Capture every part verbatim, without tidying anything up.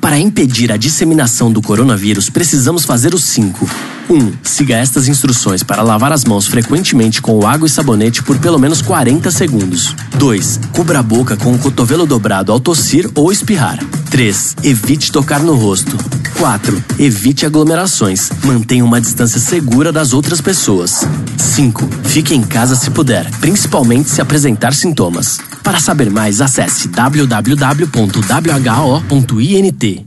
Para impedir a disseminação do coronavírus, precisamos fazer os cinco. um. Siga estas instruções para lavar as mãos frequentemente com água e sabonete por pelo menos quarenta segundos. dois. Cubra a boca com o cotovelo dobrado ao tossir ou espirrar. três. Evite tocar no rosto. quatro. Evite aglomerações. Mantenha uma distância segura das outras pessoas. cinco. Fique em casa se puder, principalmente se apresentar sintomas. Para saber mais, acesse w w w ponto w h o ponto i n t.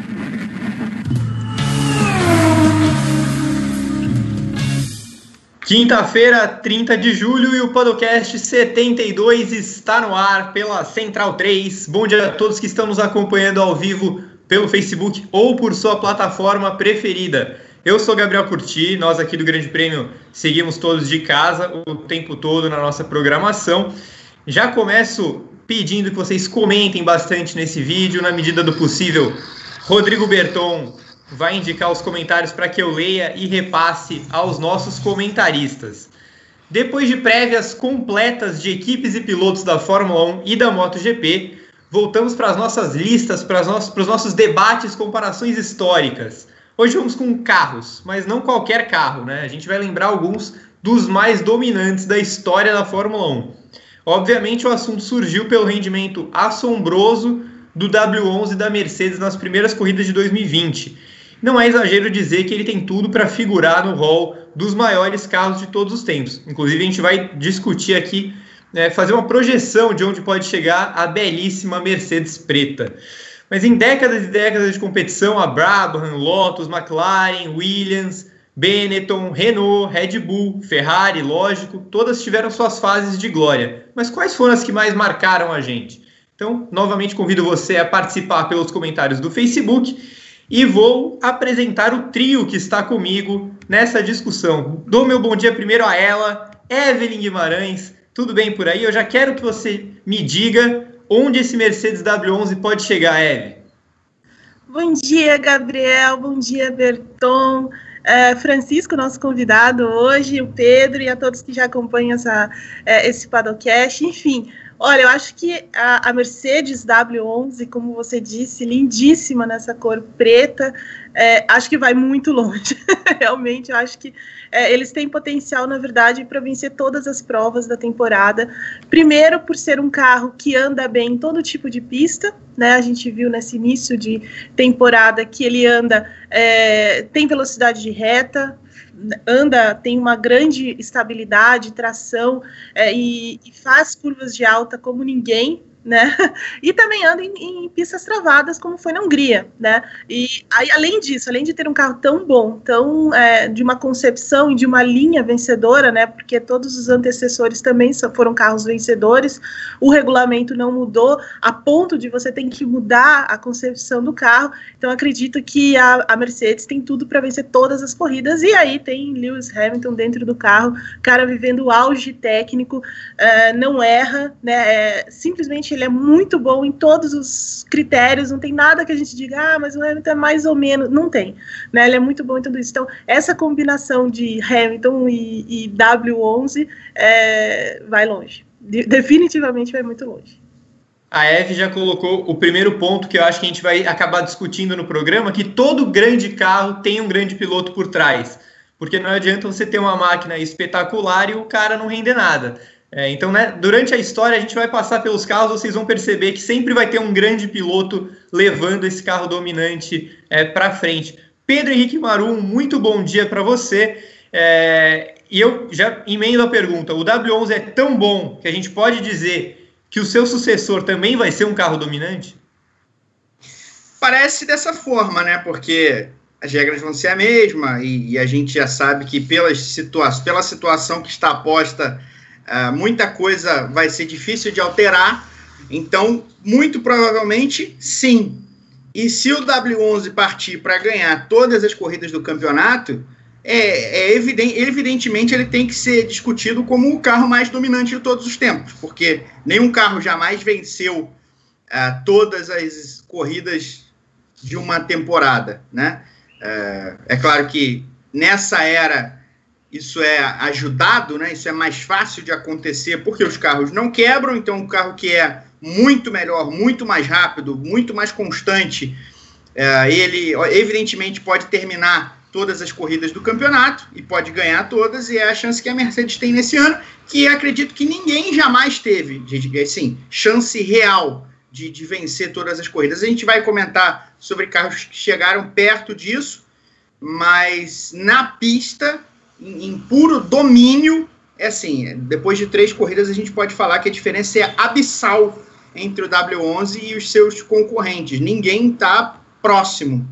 Quinta-feira, trinta de julho, e o podcast setenta e dois está no ar pela Central três. Bom dia a todos que estão nos acompanhando ao vivo pelo Facebook ou por sua plataforma preferida. Eu sou Gabriel Curti, nós aqui do Grande Prêmio seguimos todos de casa o tempo todo na nossa programação. Já começo pedindo que vocês comentem bastante nesse vídeo, na medida do possível. Rodrigo Berton vai indicar os comentários para que eu leia e repasse aos nossos comentaristas. Depois de prévias completas de equipes e pilotos da Fórmula um e da MotoGP, voltamos para as nossas listas, para, as nossos, para os nossos debates, comparações históricas. Hoje vamos com carros, mas não qualquer carro, né? A gente vai lembrar alguns dos mais dominantes da história da Fórmula um. Obviamente o assunto surgiu pelo rendimento assombroso do W onze da Mercedes nas primeiras corridas de dois mil e vinte. Não é exagero dizer que ele tem tudo para figurar no hall dos maiores carros de todos os tempos. Inclusive, a gente vai discutir aqui, né, fazer uma projeção de onde pode chegar a belíssima Mercedes preta. Mas em décadas e décadas de competição, a Brabham, Lotus, McLaren, Williams, Benetton, Renault, Red Bull, Ferrari, lógico, todas tiveram suas fases de glória. Mas quais foram as que mais marcaram a gente? Então, novamente convido você a participar pelos comentários do Facebook. E vou apresentar o trio que está comigo nessa discussão. Dou meu bom dia primeiro a ela, Evelyn Guimarães. Tudo bem por aí? Eu já quero que você me diga onde esse Mercedes W onze pode chegar, Evelyn. Bom dia, Gabriel. Bom dia, Berton. É, Francisco, nosso convidado hoje, o Pedro e a todos que já acompanham essa, é, esse Paddockcast. Enfim, olha, eu acho que a, a Mercedes W onze, como você disse, lindíssima nessa cor preta, é, acho que vai muito longe. Realmente, eu acho que é, eles têm potencial, na verdade, para vencer todas as provas da temporada. Primeiro, por ser um carro que anda bem em todo tipo de pista, né? A gente viu nesse início de temporada que ele anda, é, tem velocidade de reta, anda, tem uma grande estabilidade, tração, é, e, e faz curvas de alta como ninguém, né? E também anda em, em pistas travadas, como foi na Hungria, né? E aí, além disso, além de ter um carro tão bom, tão é, de uma concepção e de uma linha vencedora, né? Porque todos os antecessores também foram carros vencedores, o regulamento não mudou a ponto de você ter que mudar a concepção do carro. Então, acredito que a, a Mercedes tem tudo para vencer todas as corridas. E aí tem Lewis Hamilton dentro do carro, cara vivendo o auge técnico, é, não erra, né? É, simplesmente ele é muito bom em todos os critérios, não tem nada que a gente diga, ah, mas o Hamilton é mais ou menos, não tem, né, ele é muito bom em tudo isso. Então, essa combinação de Hamilton e, e W onze é, vai longe, de, definitivamente vai muito longe. A Eve já colocou o primeiro ponto que eu acho que a gente vai acabar discutindo no programa, que todo grande carro tem um grande piloto por trás, porque não adianta você ter uma máquina espetacular e o cara não render nada. É, então, né, durante a história, a gente vai passar pelos carros, vocês vão perceber que sempre vai ter um grande piloto levando esse carro dominante é, para frente. Pedro Henrique Marum, muito bom dia para você. É, e eu já emendo a pergunta, o W onze é tão bom que a gente pode dizer que o seu sucessor também vai ser um carro dominante? Parece dessa forma, né? Porque as regras vão ser a mesma e, e a gente já sabe que pelas situa- pela situação que está posta, Uh, muita coisa vai ser difícil de alterar, então, muito provavelmente, sim. E se o W onze partir para ganhar todas as corridas do campeonato, é, é evidente, evidentemente ele tem que ser discutido como o carro mais dominante de todos os tempos, porque nenhum carro jamais venceu uh, todas as corridas de uma temporada, né? Uh, é claro que nessa era isso é ajudado, né? Isso é mais fácil de acontecer porque os carros não quebram, então um carro que é muito melhor, muito mais rápido, muito mais constante, É, ele, evidentemente, pode terminar todas as corridas do campeonato e pode ganhar todas, e é a chance que a Mercedes tem nesse ano, que acredito que ninguém jamais teve, de, assim, chance real de, de vencer todas as corridas. A gente vai comentar sobre carros que chegaram perto disso, mas na pista, em, em puro domínio, é assim, depois de três corridas a gente pode falar que a diferença é abissal entre o W onze e os seus concorrentes. Ninguém está próximo.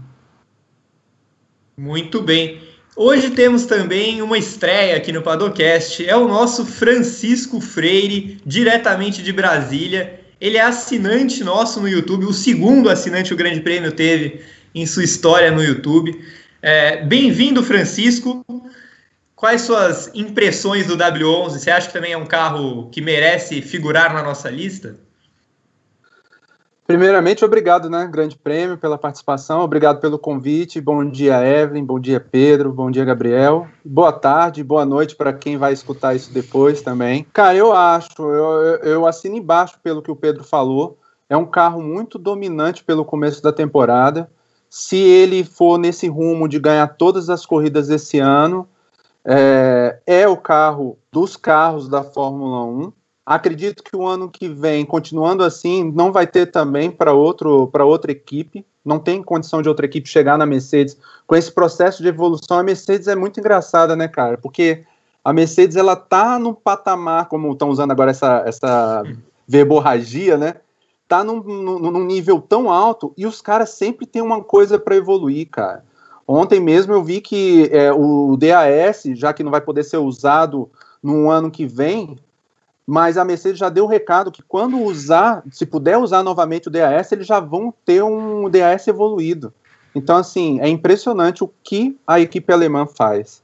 Muito bem. Hoje temos também uma estreia aqui no Paddockcast. É o nosso Francisco Freire, diretamente de Brasília. Ele é assinante nosso no YouTube, o segundo assinante que o Grande Prêmio teve em sua história no YouTube. É, bem-vindo, Francisco. Quais suas impressões do W onze? Você acha que também é um carro que merece figurar na nossa lista? Primeiramente, obrigado, né, Grande Prêmio, pela participação, obrigado pelo convite, bom dia, Evelyn, bom dia, Pedro, bom dia, Gabriel, boa tarde, boa noite para quem vai escutar isso depois também. Cara, eu acho, eu, eu assino embaixo pelo que o Pedro falou, é um carro muito dominante pelo começo da temporada. Se ele for nesse rumo de ganhar todas as corridas esse ano, é, é o carro dos carros da Fórmula um. Acredito que o ano que vem, continuando assim, não vai ter também para outro, para outra equipe. Não tem condição de outra equipe chegar na Mercedes. Com esse processo de evolução, a Mercedes é muito engraçada, né, cara? Porque a Mercedes, ela tá num patamar, como estão usando agora essa, essa verborragia, né? Tá num, num, num nível tão alto e os caras sempre têm uma coisa para evoluir, cara. Ontem mesmo eu vi que é, o D A S, já que não vai poder ser usado no ano que vem, mas a Mercedes já deu o recado que quando usar, se puder usar novamente o D A S, eles já vão ter um D A S evoluído. Então, assim, é impressionante o que a equipe alemã faz.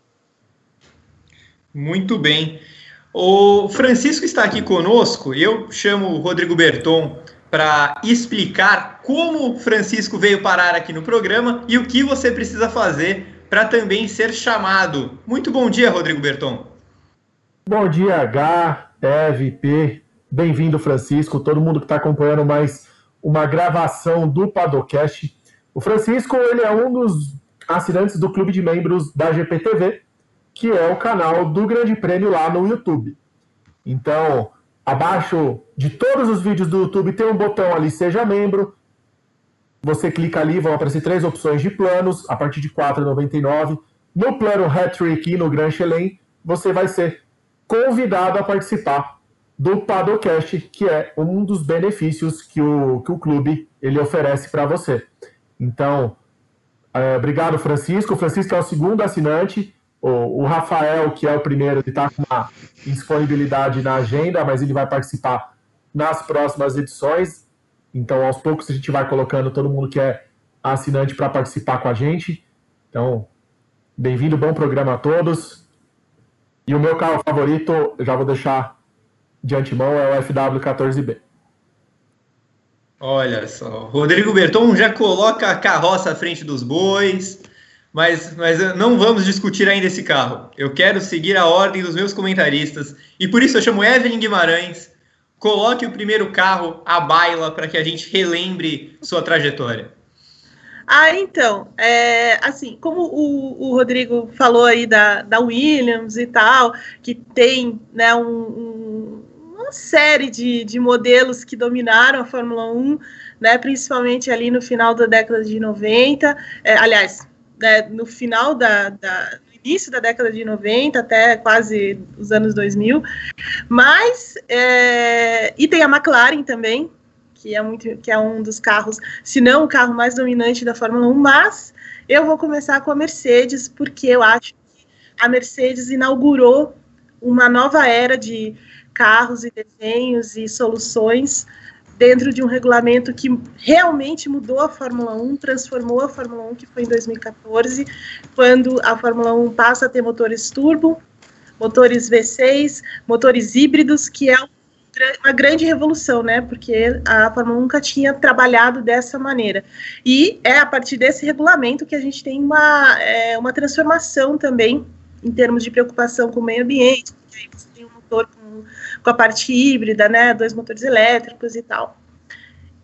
Muito bem. O Francisco está aqui conosco, eu chamo o Rodrigo Berton para explicar como o Francisco veio parar aqui no programa e o que você precisa fazer para também ser chamado. Muito bom dia, Rodrigo Berton. Bom dia, H, Eve, P, bem-vindo, Francisco, todo mundo que está acompanhando mais uma gravação do Paddockcast. O Francisco, ele é um dos assinantes do clube de membros da G P T V, que é o canal do Grande Prêmio lá no YouTube. Então, abaixo de todos os vídeos do YouTube tem um botão ali, seja membro. Você clica ali, vão aparecer três opções de planos, a partir de quatro reais e noventa e nove centavos. No plano Hat-Trick e no Grand Chelem, você vai ser convidado a participar do Paddockcast, que é um dos benefícios que o, que o clube ele oferece para você. Então, é, obrigado, Francisco. O Francisco é o segundo assinante. O, o Rafael, que é o primeiro, ele está com uma disponibilidade na agenda, mas ele vai participar nas próximas edições. Então, aos poucos, a gente vai colocando todo mundo que é assinante para participar com a gente. Então, bem-vindo, bom programa a todos. E o meu carro favorito, eu já vou deixar de antemão, é o F W quatorze B. Olha só, Rodrigo Berton já coloca a carroça à frente dos bois, mas, mas não vamos discutir ainda esse carro. Eu quero seguir a ordem dos meus comentaristas, e por isso eu chamo Evelyn Guimarães. Coloque o primeiro carro à baila para que a gente relembre sua trajetória. Ah, então, é, assim, como o, o Rodrigo falou aí da, da Williams e tal, que tem, né, um, um, uma série de, de modelos que dominaram a Fórmula um, né, principalmente ali no final da década de noventa, é, aliás, né, no final da, da no início da década de noventa até quase os anos dois mil, mas, é, e tem a McLaren também, que é, muito, que é um dos carros, se não o carro mais dominante da Fórmula um, mas eu vou começar com a Mercedes, porque eu acho que a Mercedes inaugurou uma nova era de carros e desenhos e soluções dentro de um regulamento que realmente mudou a Fórmula um, transformou a Fórmula um, que foi em dois mil e quatorze, quando a Fórmula um passa a ter motores turbo, motores V seis, motores híbridos, que é uma grande revolução, né, porque a Fórmula um nunca tinha trabalhado dessa maneira, e é a partir desse regulamento que a gente tem uma, é, uma transformação também, em termos de preocupação com o meio ambiente, porque aí você tem um motor com, com a parte híbrida, né, dois motores elétricos e tal.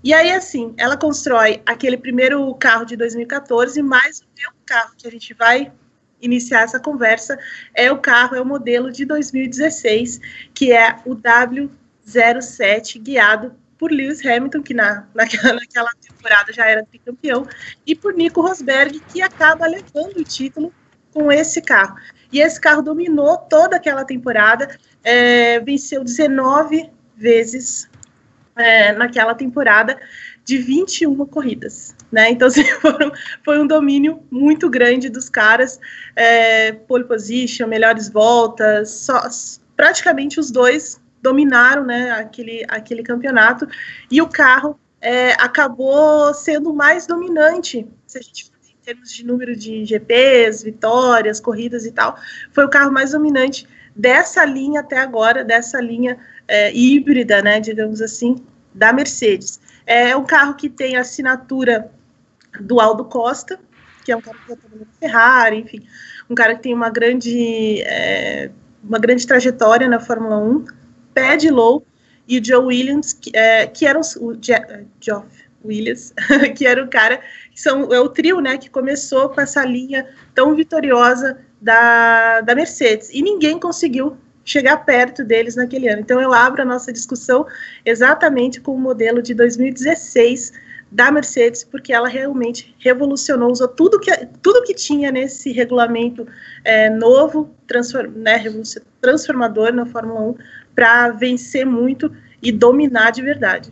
E aí, assim, ela constrói aquele primeiro carro de dois mil e quatorze, mas o meu carro que a gente vai iniciar essa conversa é o carro, é o modelo de dois mil e dezesseis, que é o W zero sete, guiado por Lewis Hamilton, que na, naquela, naquela temporada já era tricampeão, e por Nico Rosberg, que acaba levando o título com esse carro. E esse carro dominou toda aquela temporada, é, venceu dezenove vezes É, naquela temporada de vinte e uma corridas, né? Então, assim, foram, foi um domínio muito grande dos caras, é, pole position, melhores voltas, só, praticamente os dois dominaram, né, aquele, aquele campeonato, e o carro é, acabou sendo mais dominante, se a gente for em termos de número de G Ps, vitórias, corridas e tal, foi o carro mais dominante dessa linha até agora, dessa linha É, híbrida, né, digamos assim, da Mercedes. É um carro que tem a assinatura do Aldo Costa, que é um cara que já trabalhou na Ferrari, enfim, um cara que tem uma grande, é, uma grande trajetória na Fórmula um, Paddy Lowe e o Joe Williams, que, é, que eram o Je- Geoff Williams, que era o cara, que são, é o trio, né, que começou com essa linha tão vitoriosa da, da Mercedes, e ninguém conseguiu chegar perto deles naquele ano. Então eu abro a nossa discussão exatamente com o modelo de dois mil e dezesseis da Mercedes, porque ela realmente revolucionou, usou tudo que, tudo que tinha nesse regulamento é, novo, transform, né, transformador na Fórmula um, para vencer muito e dominar de verdade.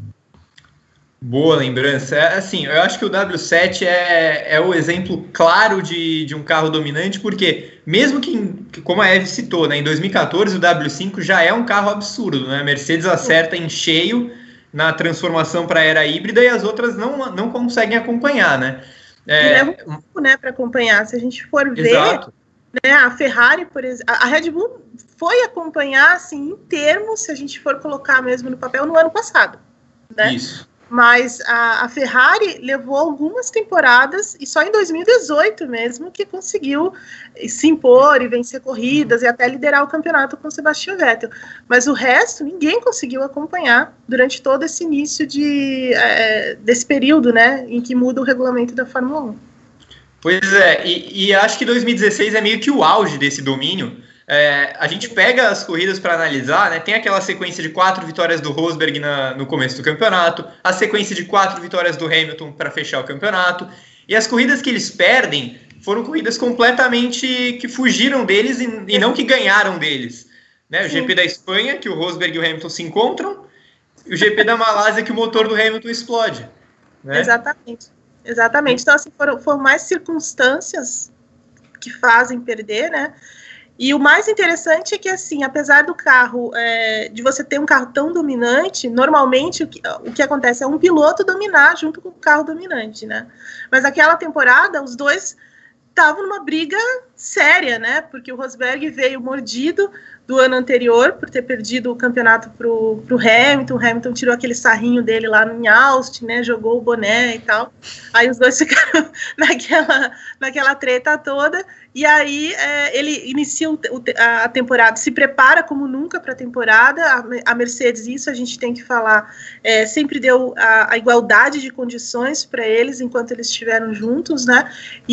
Boa lembrança. É, assim, eu acho que o W sete é, é o exemplo claro de, de um carro dominante, porque mesmo que, como a Eve citou, né, em dois mil e quatorze o W cinco já é um carro absurdo, né? A Mercedes acerta em cheio na transformação para a era híbrida e as outras não, não conseguem acompanhar, né? É, e leva um tempo, né, para acompanhar. Se a gente for ver, exato. Né, a Ferrari, por exemplo, a Red Bull foi acompanhar, assim, em termos, se a gente for colocar mesmo no papel, no ano passado, né? Isso. Mas a, a Ferrari levou algumas temporadas, e só em dois mil e dezoito mesmo, que conseguiu se impor e vencer corridas e até liderar o campeonato com Sebastian Vettel. Mas o resto, ninguém conseguiu acompanhar durante todo esse início de, é, desse período, né, em que muda o regulamento da Fórmula um. Pois é, e, e acho que dois mil e dezesseis é meio que o auge desse domínio. É, a gente pega as corridas para analisar, né? Tem aquela sequência de quatro vitórias do Rosberg na, no começo do campeonato, a sequência de quatro vitórias do Hamilton para fechar o campeonato, e as corridas que eles perdem foram corridas completamente que fugiram deles e, e não que ganharam deles, né? O Sim. G P da Espanha, que o Rosberg e o Hamilton se encontram, e o G P da Malásia, que o motor do Hamilton explode, né? Exatamente, exatamente. Então, assim, foram, foram mais circunstâncias que fazem perder, né? E o mais interessante é que, assim, apesar do carro, é, de você ter um carro tão dominante, normalmente o que, o que acontece é um piloto dominar junto com o carro dominante, né? Mas naquela temporada, os dois estavam numa briga séria, né? Porque o Rosberg veio mordido do ano anterior por ter perdido o campeonato pro, pro Hamilton. O Hamilton tirou aquele sarrinho dele lá em Austin, né? Jogou o boné e tal. Aí os dois ficaram naquela, naquela treta toda. E aí é, ele inicia o, a temporada, se prepara como nunca para a temporada. A Mercedes, isso a gente tem que falar, é, sempre deu a, a igualdade de condições para eles enquanto eles estiveram juntos, né?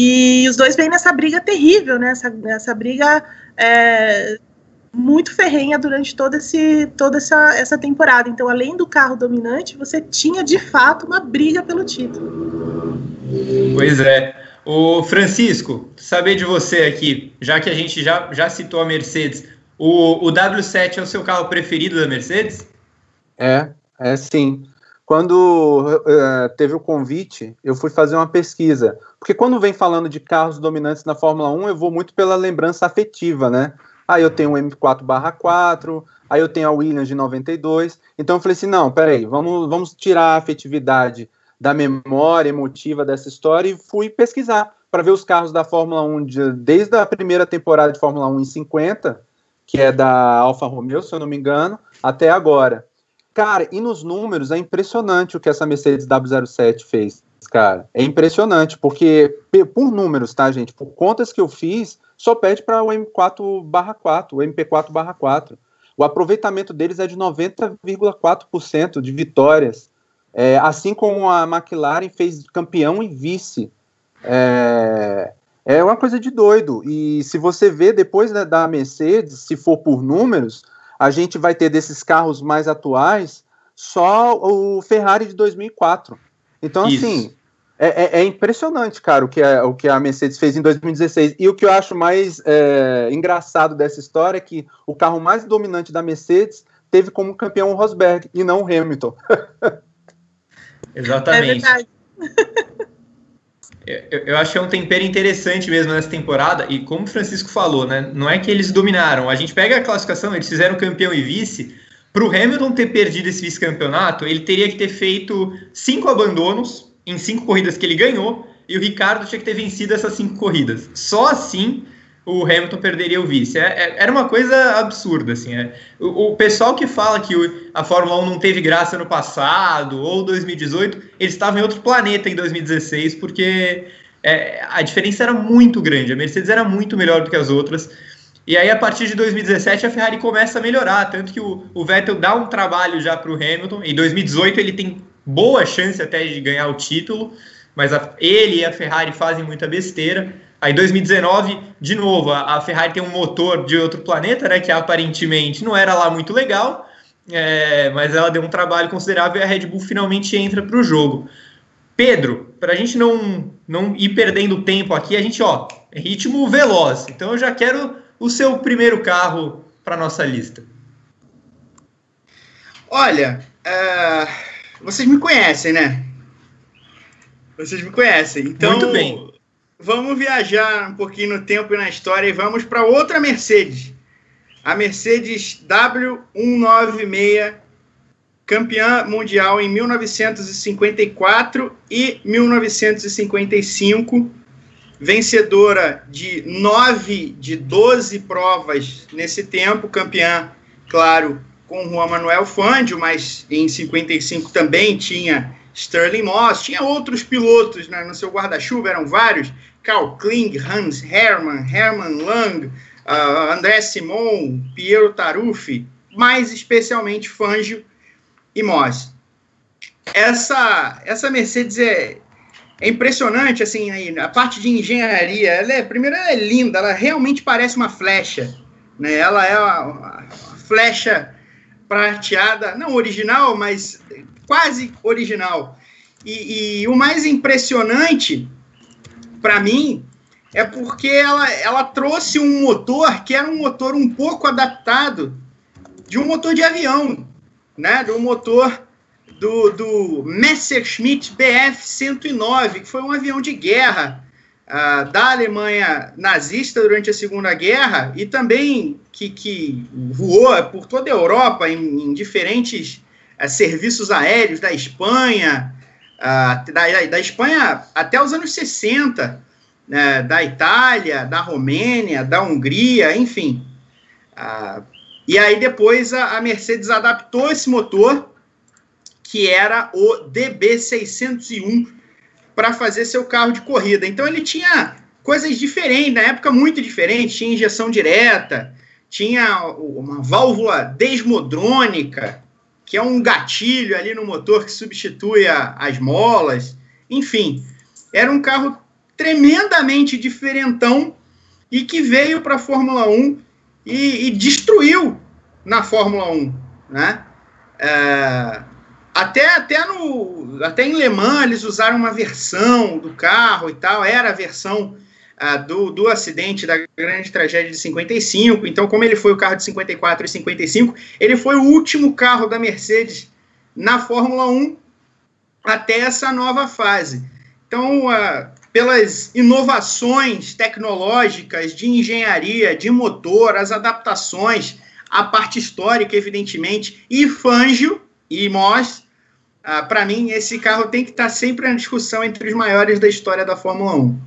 E os dois vêm nessa briga terrível, né? Essa, essa briga é, muito ferrenha durante toda, esse, toda essa, essa temporada. Então, além do carro dominante, você tinha de fato uma briga pelo título. Pois é. Ô Francisco, saber de você aqui, já que a gente já, já citou a Mercedes, o, o W sete é o seu carro preferido da Mercedes? É, é sim. Quando uh, teve o convite, eu fui fazer uma pesquisa, porque quando vem falando de carros dominantes na Fórmula um, eu vou muito pela lembrança afetiva, né? Aí eu tenho o M quatro barra quatro, aí eu tenho a Williams de noventa e dois, então eu falei assim, não, peraí, vamos, vamos tirar a afetividade da memória emotiva dessa história e fui pesquisar para ver os carros da Fórmula um de, desde a primeira temporada de Fórmula um em cinquenta, que é da Alfa Romeo, se eu não me engano, até agora. Cara, e nos números é impressionante o que essa Mercedes W zero sete fez, cara. É impressionante, porque por números, tá, gente? Por contas que eu fiz, só perde para o M quatro barra quatro, o M P quatro barra quatro. O aproveitamento deles é de noventa vírgula quatro por cento de vitórias. É, assim como a McLaren fez campeão e vice. É, é uma coisa de doido. E se você vê depois da, da Mercedes, se for por números, a gente vai ter desses carros mais atuais só o Ferrari de dois mil e quatro. Então, Isso. assim, é, é, é impressionante, cara, o que, a, o que a Mercedes fez em dois mil e dezesseis. E o que eu acho mais é, engraçado dessa história é que o carro mais dominante da Mercedes teve como campeão o Rosberg e não o Hamilton. Exatamente. É verdade. eu, eu acho que é um tempero interessante mesmo nessa temporada. E como o Francisco falou, né, não é que eles dominaram. A gente pega a classificação, eles fizeram campeão e vice. Para o Hamilton ter perdido esse vice-campeonato, ele teria que ter feito cinco abandonos em cinco corridas que ele ganhou, e o Ricciardo tinha que ter vencido essas cinco corridas. Só assim o Hamilton perderia o vice. É, é, era uma coisa absurda. Assim, é. o, o pessoal que fala que o, a Fórmula um não teve graça no passado, ou dois mil e dezoito, eles estavam em outro planeta em dois mil e dezesseis, porque é, a diferença era muito grande. A Mercedes era muito melhor do que as outras. E aí, a partir de dois mil e dezessete, a Ferrari começa a melhorar, tanto que o, o Vettel dá um trabalho já para o Hamilton. Em dois mil e dezoito, ele tem boa chance até de ganhar o título, mas a, ele e a Ferrari fazem muita besteira. Aí, em dois mil e dezenove, de novo, a, a Ferrari tem um motor de outro planeta, né, que aparentemente não era lá muito legal, é, mas ela deu um trabalho considerável e a Red Bull finalmente entra para o jogo. Pedro, para a gente não, não ir perdendo tempo aqui, a gente, ó, ritmo veloz. Então, eu já quero o seu primeiro carro para nossa lista. Olha, uh, vocês me conhecem, né? Vocês me conhecem. Então, muito bem. Vamos viajar um pouquinho no tempo e na história e vamos para outra Mercedes. A Mercedes W cento e noventa e seis, campeã mundial em mil novecentos e cinquenta e quatro e mil novecentos e cinquenta e cinco. Vencedora de nove de doze provas nesse tempo, campeã, claro, com Juan Manuel Fangio, mas em cinquenta e cinco também tinha Stirling Moss, tinha outros pilotos, né, no seu guarda-chuva, eram vários, Carl Kling, Hans Hermann, Hermann Lang, uh, André Simon, Piero Taruffi, mais especialmente Fangio e Moss. Essa, essa Mercedes é... É impressionante, assim, a parte de engenharia, ela é, primeiro, ela é linda, ela realmente parece uma flecha, né? Ela é uma, uma flecha prateada, não original, mas quase original. E, e o mais impressionante, para mim, é porque ela, ela trouxe um motor que era um motor um pouco adaptado de um motor de avião, né? De um motor do, do Messerschmitt B F cento e nove, que foi um avião de guerra uh, da Alemanha nazista durante a Segunda Guerra e também que, que voou por toda a Europa em, em diferentes uh, serviços aéreos da Espanha, uh, da, da Espanha até os anos sessenta, uh, da Itália, da Romênia, da Hungria, enfim. Uh, e aí depois a, a Mercedes adaptou esse motor, que era o D B seiscentos e um, para fazer seu carro de corrida. Então ele tinha coisas diferentes, na época muito diferentes, tinha injeção direta, tinha uma válvula desmodrônica, que é um gatilho ali no motor que substitui a, as molas, enfim, era um carro tremendamente diferentão e que veio para a Fórmula um e, e destruiu na Fórmula um, né? É... Até, até, no, até em Le Mans eles usaram uma versão do carro e tal, era a versão uh, do, do acidente da grande tragédia de cinquenta e cinco, então como ele foi o carro de cinquenta e quatro e cinquenta e cinco, ele foi o último carro da Mercedes na Fórmula um até essa nova fase. Então, uh, pelas inovações tecnológicas, de engenharia, de motor, as adaptações, a parte histórica, evidentemente, e Fangio e Moss, uh, para mim, esse carro tem que estar sempre na discussão entre os maiores da história da Fórmula um.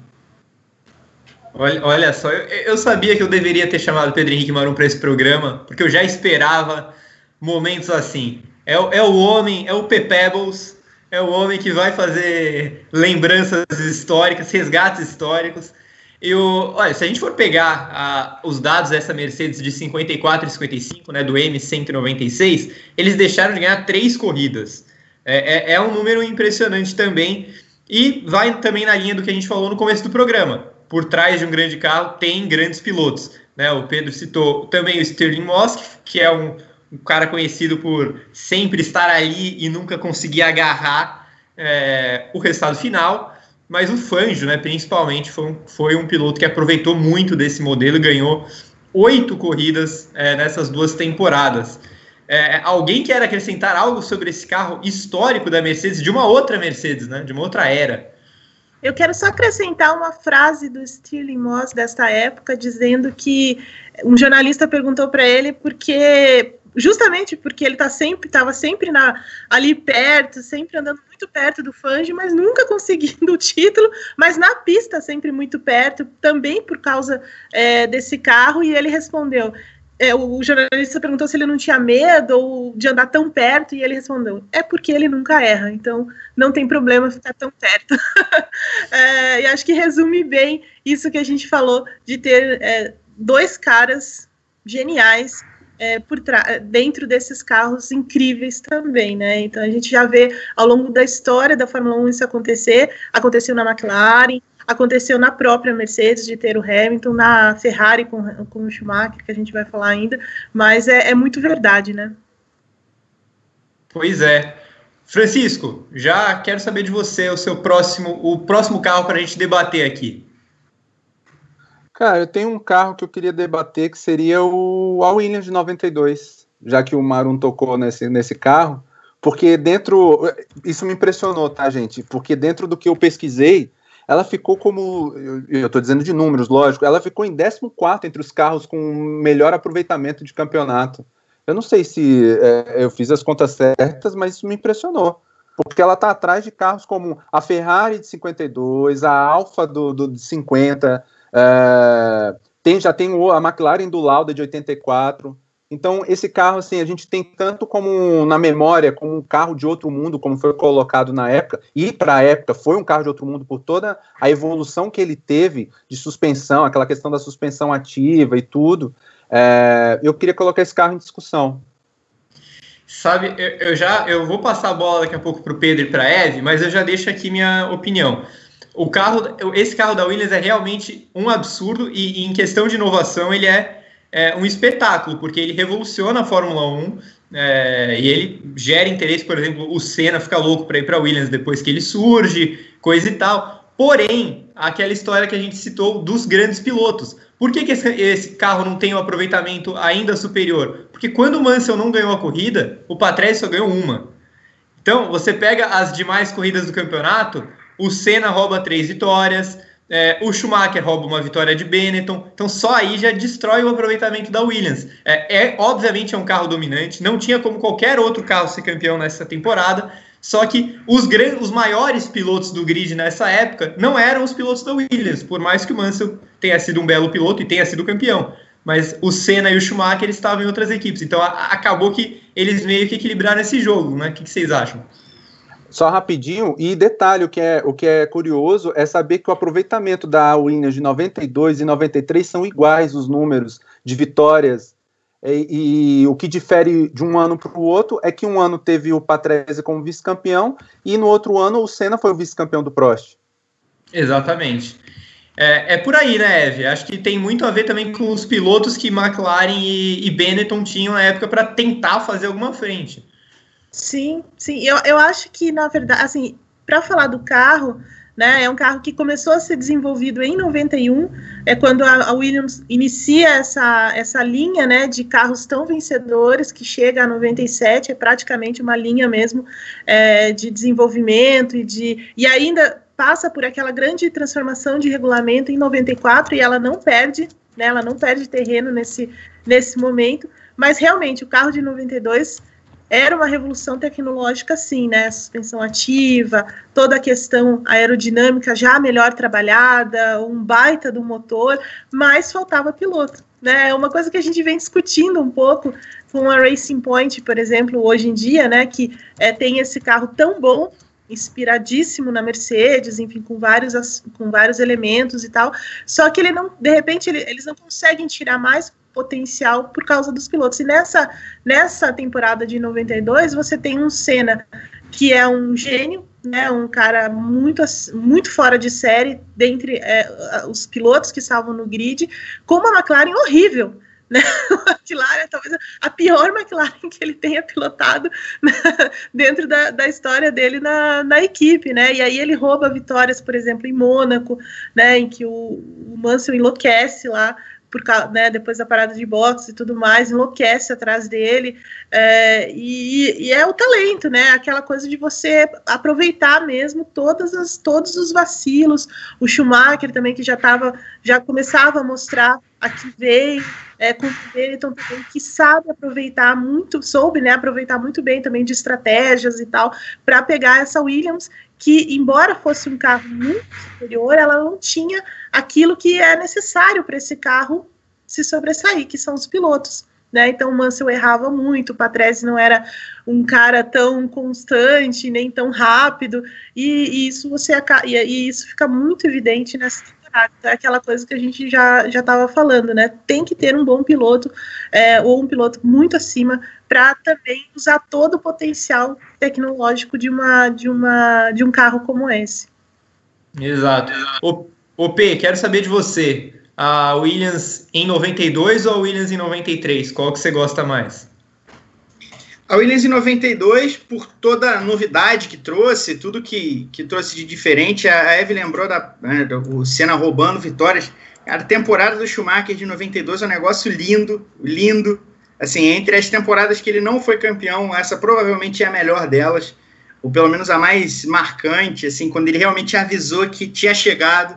Olha, olha só, eu, eu sabia que eu deveria ter chamado o Pedro Henrique Marum para esse programa, porque eu já esperava momentos assim. É, é o homem, é o Pebbles, é o homem que vai fazer lembranças históricas, resgates históricos. E o, olha, se a gente for pegar uh, os dados dessa Mercedes de cinquenta e quatro e cinquenta e cinco, né, do M cento e noventa e seis, eles deixaram de ganhar três corridas. É, é, é um número impressionante também, e vai também na linha do que a gente falou no começo do programa. Por trás de um grande carro tem grandes pilotos, né? O Pedro citou também o Stirling Moss, que é um, um cara conhecido por sempre estar ali e nunca conseguir agarrar é, o resultado final, mas o Fangio, né, principalmente, foi um, foi um piloto que aproveitou muito desse modelo e ganhou oito corridas é, nessas duas temporadas. É, alguém quer acrescentar algo sobre esse carro histórico da Mercedes, de uma outra Mercedes, né, de uma outra era? Eu quero só acrescentar uma frase do Stirling Moss desta época, dizendo que um jornalista perguntou para ele porque, justamente porque ele tá sempre, estava sempre na, ali perto, sempre andando muito perto do Fangio, mas nunca conseguindo o título, mas na pista sempre muito perto, também por causa é, desse carro, e ele respondeu... É, o jornalista perguntou se ele não tinha medo ou de andar tão perto, e ele respondeu, é porque ele nunca erra, então não tem problema ficar tão perto. é, e acho que resume bem isso que a gente falou, de ter é, dois caras geniais é, por dentro desses carros incríveis também, né? Então a gente já vê ao longo da história da Fórmula um isso acontecer, aconteceu na McLaren, aconteceu na própria Mercedes, de ter o Hamilton, na Ferrari com, com o Schumacher, que a gente vai falar ainda, mas é, é muito verdade, né? Pois é. Francisco, já quero saber de você o seu próximo, o próximo carro para a gente debater aqui. Cara, eu tenho um carro que eu queria debater, que seria o a Williams de noventa e dois, já que o Marum tocou nesse, nesse carro, porque dentro, isso me impressionou, tá, gente? Porque dentro do que eu pesquisei, ela ficou como, eu estou dizendo de números, lógico, ela ficou em décimo quarto entre os carros com melhor aproveitamento de campeonato. Eu não sei se é, eu fiz as contas certas, mas isso me impressionou, porque ela está atrás de carros como a Ferrari de cinquenta e dois, a Alfa do, do, de cinquenta, é, tem, já tem a McLaren do Lauda de oitenta e quatro. Então, esse carro, assim, a gente tem tanto como na memória, como um carro de outro mundo, como foi colocado na época, e para a época foi um carro de outro mundo por toda a evolução que ele teve de suspensão, aquela questão da suspensão ativa e tudo. É, eu queria colocar esse carro em discussão. Sabe, eu, eu já eu vou passar a bola daqui a pouco para o Pedro e para a Eve, mas eu já deixo aqui minha opinião. O carro, esse carro da Williams é realmente um absurdo e, e em questão de inovação ele é É um espetáculo, porque ele revoluciona a Fórmula um é, e ele gera interesse. Por exemplo, o Senna fica louco para ir para a Williams depois que ele surge, coisa e tal. Porém, aquela história que a gente citou dos grandes pilotos. Por que, que esse, esse carro não tem um aproveitamento ainda superior? Porque quando o Mansell não ganhou a corrida, o Patrese só ganhou uma. Então, você pega as demais corridas do campeonato, o Senna rouba três vitórias, É, o Schumacher rouba uma vitória de Benetton, então só aí já destrói o aproveitamento da Williams. É, é obviamente é um carro dominante, não tinha como qualquer outro carro ser campeão nessa temporada, só que os, grandes, os maiores pilotos do grid nessa época não eram os pilotos da Williams, por mais que o Mansell tenha sido um belo piloto e tenha sido campeão, mas o Senna e o Schumacher estavam em outras equipes, então a, acabou que eles meio que equilibraram esse jogo, né? O que, que vocês acham? Só rapidinho, e detalhe, o que, é, o que é curioso é saber que o aproveitamento da Williams de noventa e dois e noventa e três são iguais os números de vitórias, e, e o que difere de um ano para o outro é que um ano teve o Patrese como vice-campeão e no outro ano o Senna foi o vice-campeão do Prost. Exatamente. É, é por aí, né, Eve? Acho que tem muito a ver também com os pilotos que McLaren e, e Benetton tinham na época para tentar fazer alguma frente. Sim, sim. Eu, eu acho que, na verdade, assim, para falar do carro, né, é um carro que começou a ser desenvolvido em noventa e um, é quando a, a Williams inicia essa, essa linha, né, de carros tão vencedores, que chega a noventa e sete, é praticamente uma linha mesmo é, de desenvolvimento e, de, e ainda passa por aquela grande transformação de regulamento em noventa e quatro, e ela não perde, né, ela não perde terreno nesse, nesse momento, mas realmente o carro de noventa e dois era uma revolução tecnológica, sim, né? Suspensão ativa, toda a questão aerodinâmica já melhor trabalhada, um baita do motor, mas faltava piloto, né? É uma coisa que a gente vem discutindo um pouco com a Racing Point, por exemplo, hoje em dia, né? Que é, tem esse carro tão bom, inspiradíssimo na Mercedes, enfim, com vários, com vários elementos e tal, só que ele não, de repente, ele, eles não conseguem tirar mais potencial por causa dos pilotos. E nessa, nessa temporada de noventa e dois, você tem um Senna que é um gênio, né, um cara muito, muito fora de série dentre é, os pilotos que estavam no grid, com uma McLaren horrível, né? A McLaren, talvez a pior McLaren que ele tenha pilotado, né, dentro da, da história dele na, na equipe, né? E aí ele rouba vitórias, por exemplo, em Mônaco, né, em que o, o Mansell enlouquece lá, por, né, depois da parada de boxe e tudo mais, enlouquece atrás dele, é, e, e é o talento, né, aquela coisa de você aproveitar mesmo todas as, todos os vacilos, o Schumacher também, que já tava, já começava a mostrar a que veio, é, com o Benetton também, que sabe aproveitar muito, soube, né, aproveitar muito bem também de estratégias e tal, para pegar essa Williams, que, embora fosse um carro muito superior, ela não tinha aquilo que é necessário para esse carro se sobressair, que são os pilotos, né? Então o Mansell errava muito, o Patrese não era um cara tão constante, nem tão rápido, e, e isso você e, e isso fica muito evidente nessa temporada. É aquela coisa que a gente já já estava falando, né? Tem que ter um bom piloto, é, ou um piloto muito acima, para também usar todo o potencial tecnológico de uma de uma de um carro como esse. Exato. O, o P, quero saber de você. A Williams em noventa e dois ou a Williams em noventa e três? Qual que você gosta mais? A Williams em noventa e dois, por toda a novidade que trouxe, tudo que, que trouxe de diferente. A Eve lembrou da, né, do Senna roubando vitórias. A temporada do Schumacher de noventa e dois é um negócio lindo, lindo. Assim, entre as temporadas que ele não foi campeão, essa provavelmente é a melhor delas, ou pelo menos a mais marcante, assim, quando ele realmente avisou que tinha chegado.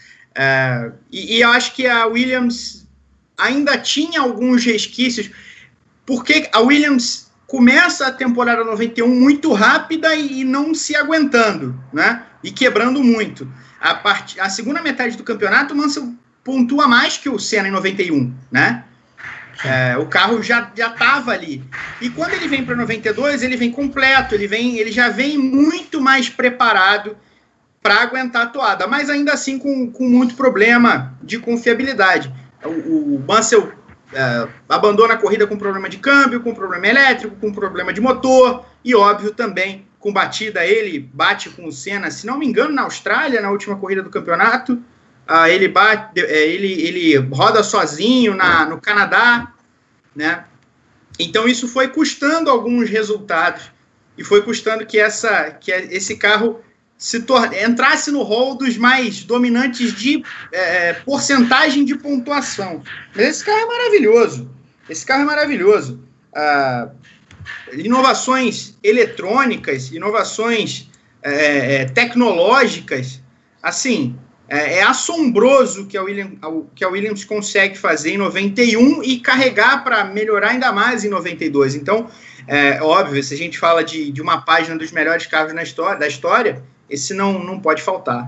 Uh, e, e eu acho que a Williams ainda tinha alguns resquícios, porque a Williams começa a temporada noventa e um muito rápida e, e não se aguentando, né? E quebrando muito. A, part... a segunda metade do campeonato, o Mansell pontua mais que o Senna em noventa e um, né? É, o carro já estava ali. E quando ele vem para noventa e dois, ele vem completo, ele, vem, ele já vem muito mais preparado para aguentar a toada, mas ainda assim com, com muito problema de confiabilidade. O, o Mansell é, abandona a corrida com problema de câmbio, com problema elétrico, com problema de motor, e óbvio também com batida. Ele bate com o Senna, se não me engano, na Austrália, na última corrida do campeonato. Uh, ele, bate, ele, ele roda sozinho na, no Canadá, né? Então isso foi custando alguns resultados e foi custando que, essa, que esse carro se torne, entrasse no rol dos mais dominantes de é, porcentagem de pontuação. Mas esse carro é maravilhoso, esse carro é maravilhoso. Uh, inovações eletrônicas, inovações é, é, tecnológicas, assim... É, é assombroso o que a, Williams, que a Williams consegue fazer em noventa e um e carregar para melhorar ainda mais em noventa e dois. Então, é óbvio, se a gente fala de, de uma página dos melhores carros na história, da história, esse não, não pode faltar.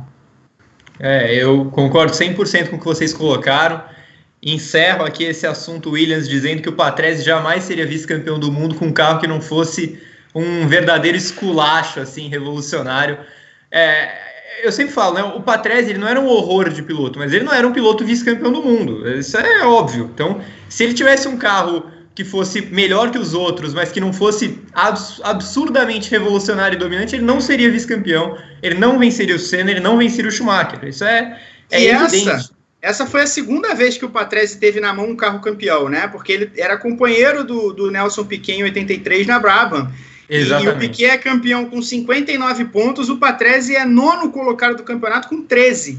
É, eu concordo cem por cento com o que vocês colocaram. Encerro aqui esse assunto Williams dizendo que o Patrese jamais seria vice-campeão do mundo com um carro que não fosse um verdadeiro esculacho, assim, revolucionário. É... Eu sempre falo, né? O Patrese, ele não era um horror de piloto, mas ele não era um piloto vice-campeão do mundo. Isso é óbvio. Então, se ele tivesse um carro que fosse melhor que os outros, mas que não fosse abs- absurdamente revolucionário e dominante, ele não seria vice-campeão, ele não venceria o Senna, ele não venceria o Schumacher. Isso é, é e evidente. Essa, essa foi a segunda vez que o Patrese teve na mão um carro campeão, né? Porque ele era companheiro do, do Nelson Piquet em oitenta e três na Brabham. Exatamente. E o Piquet é campeão com cinquenta e nove pontos, o Patrese é nono colocado do campeonato com treze.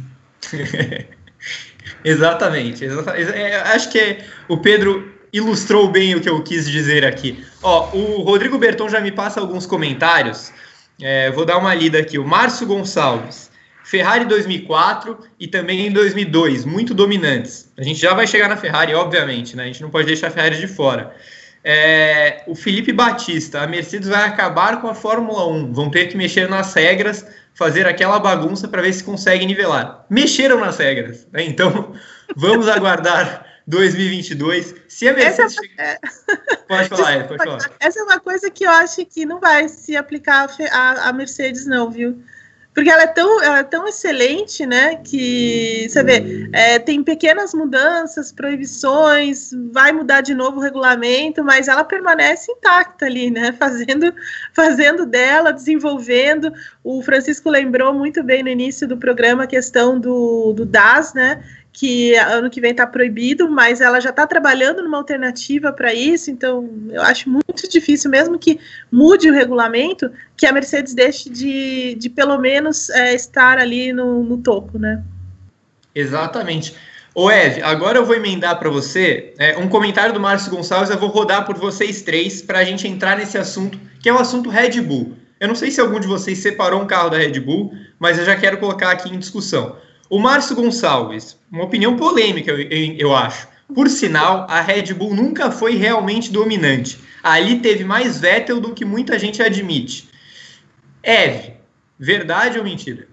Exatamente. Exatamente. Acho que o Pedro ilustrou bem o que eu quis dizer aqui. Ó, o Rodrigo Berton já me passa alguns comentários. É, vou dar uma lida aqui. O Márcio Gonçalves. Ferrari dois mil e quatro e também em dois mil e dois, muito dominantes. A gente já vai chegar na Ferrari, obviamente, né? A gente não pode deixar a Ferrari de fora. É, o Felipe Batista, a Mercedes vai acabar com a Fórmula um, vão ter que mexer nas regras, fazer aquela bagunça para ver se consegue nivelar. Mexeram nas regras, né? Então vamos aguardar dois mil e vinte e dois. Se a Mercedes... Essa, pode falar, é, pode falar. Essa é uma coisa que eu acho que não vai se aplicar a, a Mercedes não, viu? porque ela é tão, ela é tão excelente, né, que você vê, é, tem pequenas mudanças, proibições, vai mudar de novo o regulamento, mas ela permanece intacta ali, né, fazendo, fazendo dela, desenvolvendo. O Francisco lembrou muito bem no início do programa a questão do, do D A S, né, que ano que vem está proibido, mas ela já está trabalhando numa alternativa para isso, então eu acho muito difícil, mesmo que mude o regulamento, que a Mercedes deixe de, de pelo menos, é, estar ali no, no topo, né? Exatamente. Ô, Eve, agora eu vou emendar para você é, um comentário do Márcio Gonçalves, eu vou rodar por vocês três para a gente entrar nesse assunto, que é o assunto Red Bull. Eu não sei se algum de vocês separou um carro da Red Bull, mas eu já quero colocar aqui em discussão. O Márcio Gonçalves, uma opinião polêmica, eu, eu, eu acho. Por sinal, a Red Bull nunca foi realmente dominante. Ali teve mais Vettel do que muita gente admite. Eve, verdade ou mentira?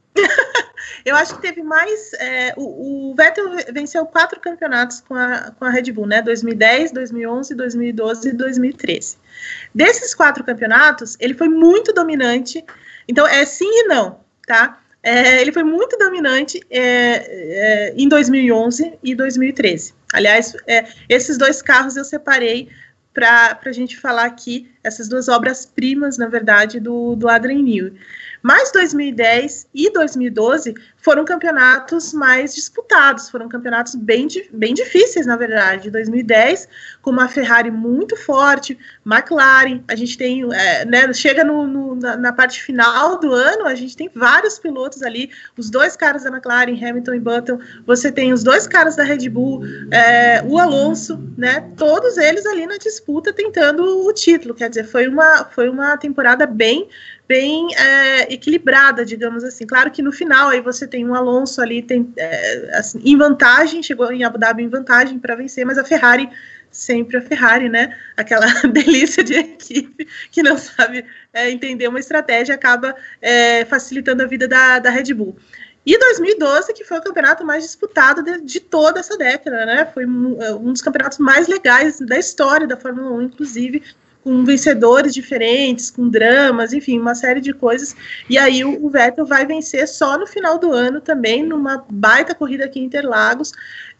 Eu acho que teve mais... É, o, o Vettel venceu quatro campeonatos com a, com a Red Bull, né? dois mil e dez, dois mil e onze, dois mil e doze e dois mil e treze. Desses quatro campeonatos, ele foi muito dominante. Então, é sim e não, tá? É, ele foi muito dominante é, é, em dois mil e onze e dois mil e treze. Aliás, é, esses dois carros eu separei para a gente falar aqui, essas duas obras-primas, na verdade, do, do Adrian Newey. Mas dois mil e dez e dois mil e doze foram campeonatos mais disputados, foram campeonatos bem, bem difíceis, na verdade. dois mil e dez, com uma Ferrari muito forte, McLaren, a gente tem, é, né, chega no, no, na, na parte final do ano, a gente tem vários pilotos ali, os dois caras da McLaren, Hamilton e Button, você tem os dois caras da Red Bull, é, o Alonso, né, todos eles ali na disputa tentando o título, quer dizer, foi uma, foi uma temporada bem bem é, equilibrada, digamos assim. Claro que no final aí você tem um Alonso ali tem, é, assim, em vantagem, chegou em Abu Dhabi em vantagem para vencer, mas a Ferrari, sempre a Ferrari, né? Aquela delícia de equipe que não sabe é, entender uma estratégia, acaba é, facilitando a vida da, da Red Bull. E dois mil e doze, que foi o campeonato mais disputado de, de toda essa década, né? Foi um, um dos campeonatos mais legais da história da Fórmula um, inclusive, com vencedores diferentes, com dramas, enfim, uma série de coisas. E aí o, o Vettel vai vencer só no final do ano também, numa baita corrida aqui em Interlagos.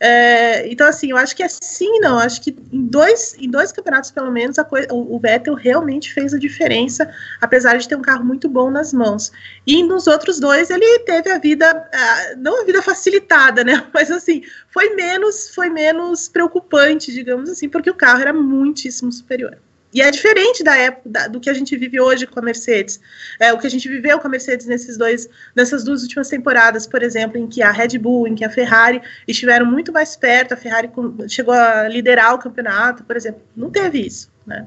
É, então, assim, eu acho que é sim, não. Acho que em dois, em dois campeonatos, pelo menos, a coisa, o, o Vettel realmente fez a diferença, apesar de ter um carro muito bom nas mãos. E nos outros dois, ele teve a vida, a, não a vida facilitada, né? Mas, assim, foi menos, foi menos preocupante, digamos assim, porque o carro era muitíssimo superior. E é diferente da época da, do que a gente vive hoje com a Mercedes. É, o que a gente viveu com a Mercedes nesses dois, nessas duas últimas temporadas, por exemplo, em que a Red Bull, em que a Ferrari estiveram muito mais perto, a Ferrari chegou a liderar o campeonato, por exemplo. Não teve isso, né?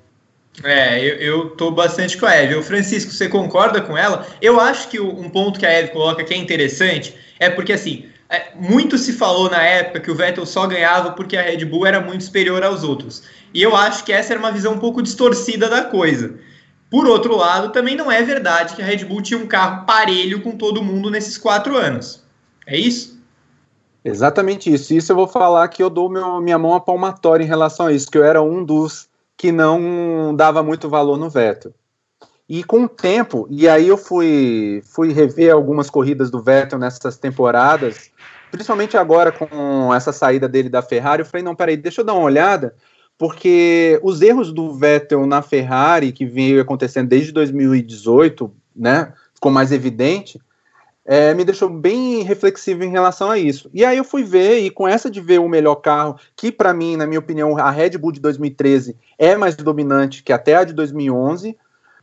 É, eu, eu tô bastante com a Eve. O Francisco, você concorda com ela? Eu acho que um ponto que a Eve coloca que é interessante é porque, assim, é, muito se falou na época que o Vettel só ganhava porque a Red Bull era muito superior aos outros. E eu acho que essa era uma visão um pouco distorcida da coisa. Por outro lado, também não é verdade que a Red Bull tinha um carro parelho com todo mundo nesses quatro anos. É isso? Exatamente isso. Isso eu vou falar que eu dou meu, minha mão à palmatória em relação a isso, que eu era um dos que não dava muito valor no Vettel. E com o tempo, e aí eu fui, fui rever algumas corridas do Vettel nessas temporadas, principalmente agora com essa saída dele da Ferrari, eu falei, não, peraí, deixa eu dar uma olhada, porque os erros do Vettel na Ferrari, que veio acontecendo desde dois mil e dezoito, né, ficou mais evidente, é, me deixou bem reflexivo em relação a isso. E aí eu fui ver, e com essa de ver o melhor carro, que para mim, na minha opinião, a Red Bull de dois mil e treze é mais dominante que até a de dois mil e onze,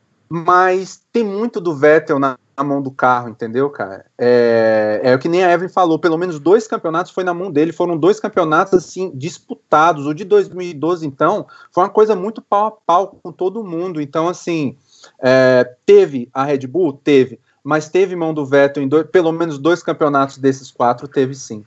mas tem muito do Vettel na, na mão do carro, entendeu, cara? É, é o que nem a Evelyn falou, pelo menos dois campeonatos foi na mão dele, foram dois campeonatos, assim, disputados. O de dois mil e doze, então, foi uma coisa muito pau a pau com todo mundo. Então, assim, é, teve a Red Bull? Teve, mas teve mão do Vettel em dois, pelo menos dois campeonatos desses quatro, teve sim.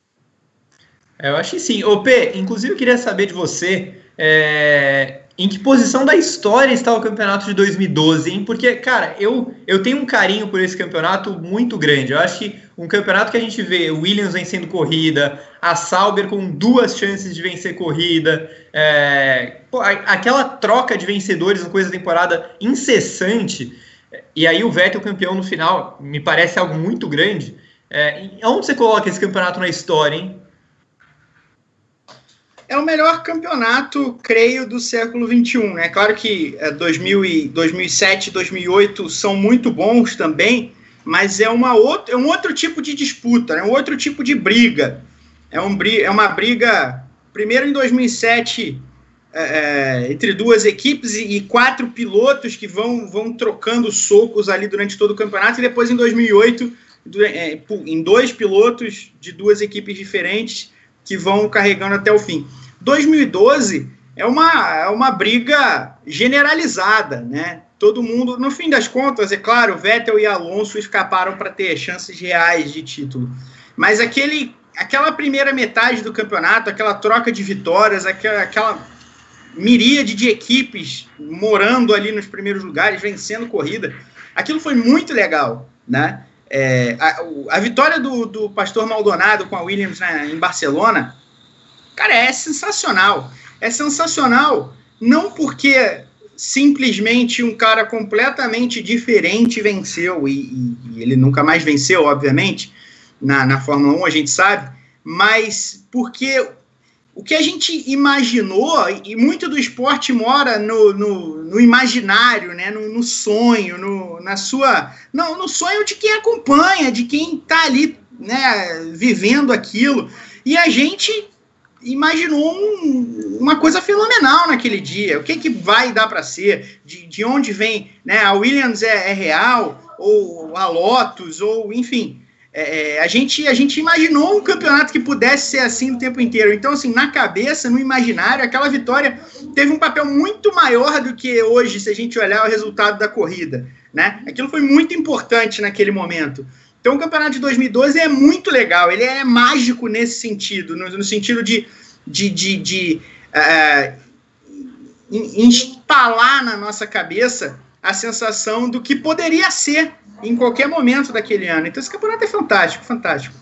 Eu acho que sim. Ô, P, inclusive eu queria saber de você... É... em que posição da história está o campeonato de dois mil e doze, hein? Porque, cara, eu, eu tenho um carinho por esse campeonato muito grande. Eu acho que um campeonato que a gente vê o Williams vencendo corrida, a Sauber com duas chances de vencer corrida, é, pô, aquela troca de vencedores no começo da temporada incessante, e aí o Vettel campeão no final, me parece algo muito grande. É, onde você coloca esse campeonato na história, hein? É o melhor campeonato, creio, do século vinte e um, né? Claro que é, dois mil e, dois mil e sete, dois mil e oito são muito bons também, mas é, uma outro, é um outro tipo de disputa, é um outro tipo de briga. É, um, é uma briga, primeiro em dois mil e sete, é, entre duas equipes e, e quatro pilotos que vão, vão trocando socos ali durante todo o campeonato, e depois em dois mil e oito, é, em dois pilotos de duas equipes diferentes que vão carregando até o fim. dois mil e doze é uma, é uma briga generalizada, né? Todo mundo, no fim das contas, é claro, Vettel e Alonso escaparam para ter chances reais de título. Mas aquele, aquela primeira metade do campeonato, aquela troca de vitórias, aquela, aquela miríade de equipes morando ali nos primeiros lugares, vencendo corrida, aquilo foi muito legal, né? É, a, a vitória do, do Pastor Maldonado com a Williams, né, em Barcelona, cara, é sensacional. É sensacional não porque simplesmente um cara completamente diferente venceu, e, e, e ele nunca mais venceu, obviamente, na, na Fórmula um, a gente sabe, mas porque o que a gente imaginou, e muito do esporte mora no, no, no imaginário, né, no, no sonho, no, na sua, no, no sonho de quem acompanha, de quem está ali, né, vivendo aquilo, e a gente imaginou um, uma coisa fenomenal naquele dia. O que, que vai dar para ser, de, de onde vem, né, a Williams é, é real, ou a Lotus, ou enfim... É, a, gente, a gente imaginou um campeonato que pudesse ser assim o tempo inteiro. Então, assim, na cabeça, no imaginário, aquela vitória teve um papel muito maior do que hoje, se a gente olhar o resultado da corrida, né? Aquilo foi muito importante naquele momento. Então, o campeonato de dois mil e doze é muito legal, ele é mágico nesse sentido, no, no sentido de, de, de, de uh, instalar na nossa cabeça a sensação do que poderia ser em qualquer momento daquele ano. Então esse campeonato é fantástico, fantástico.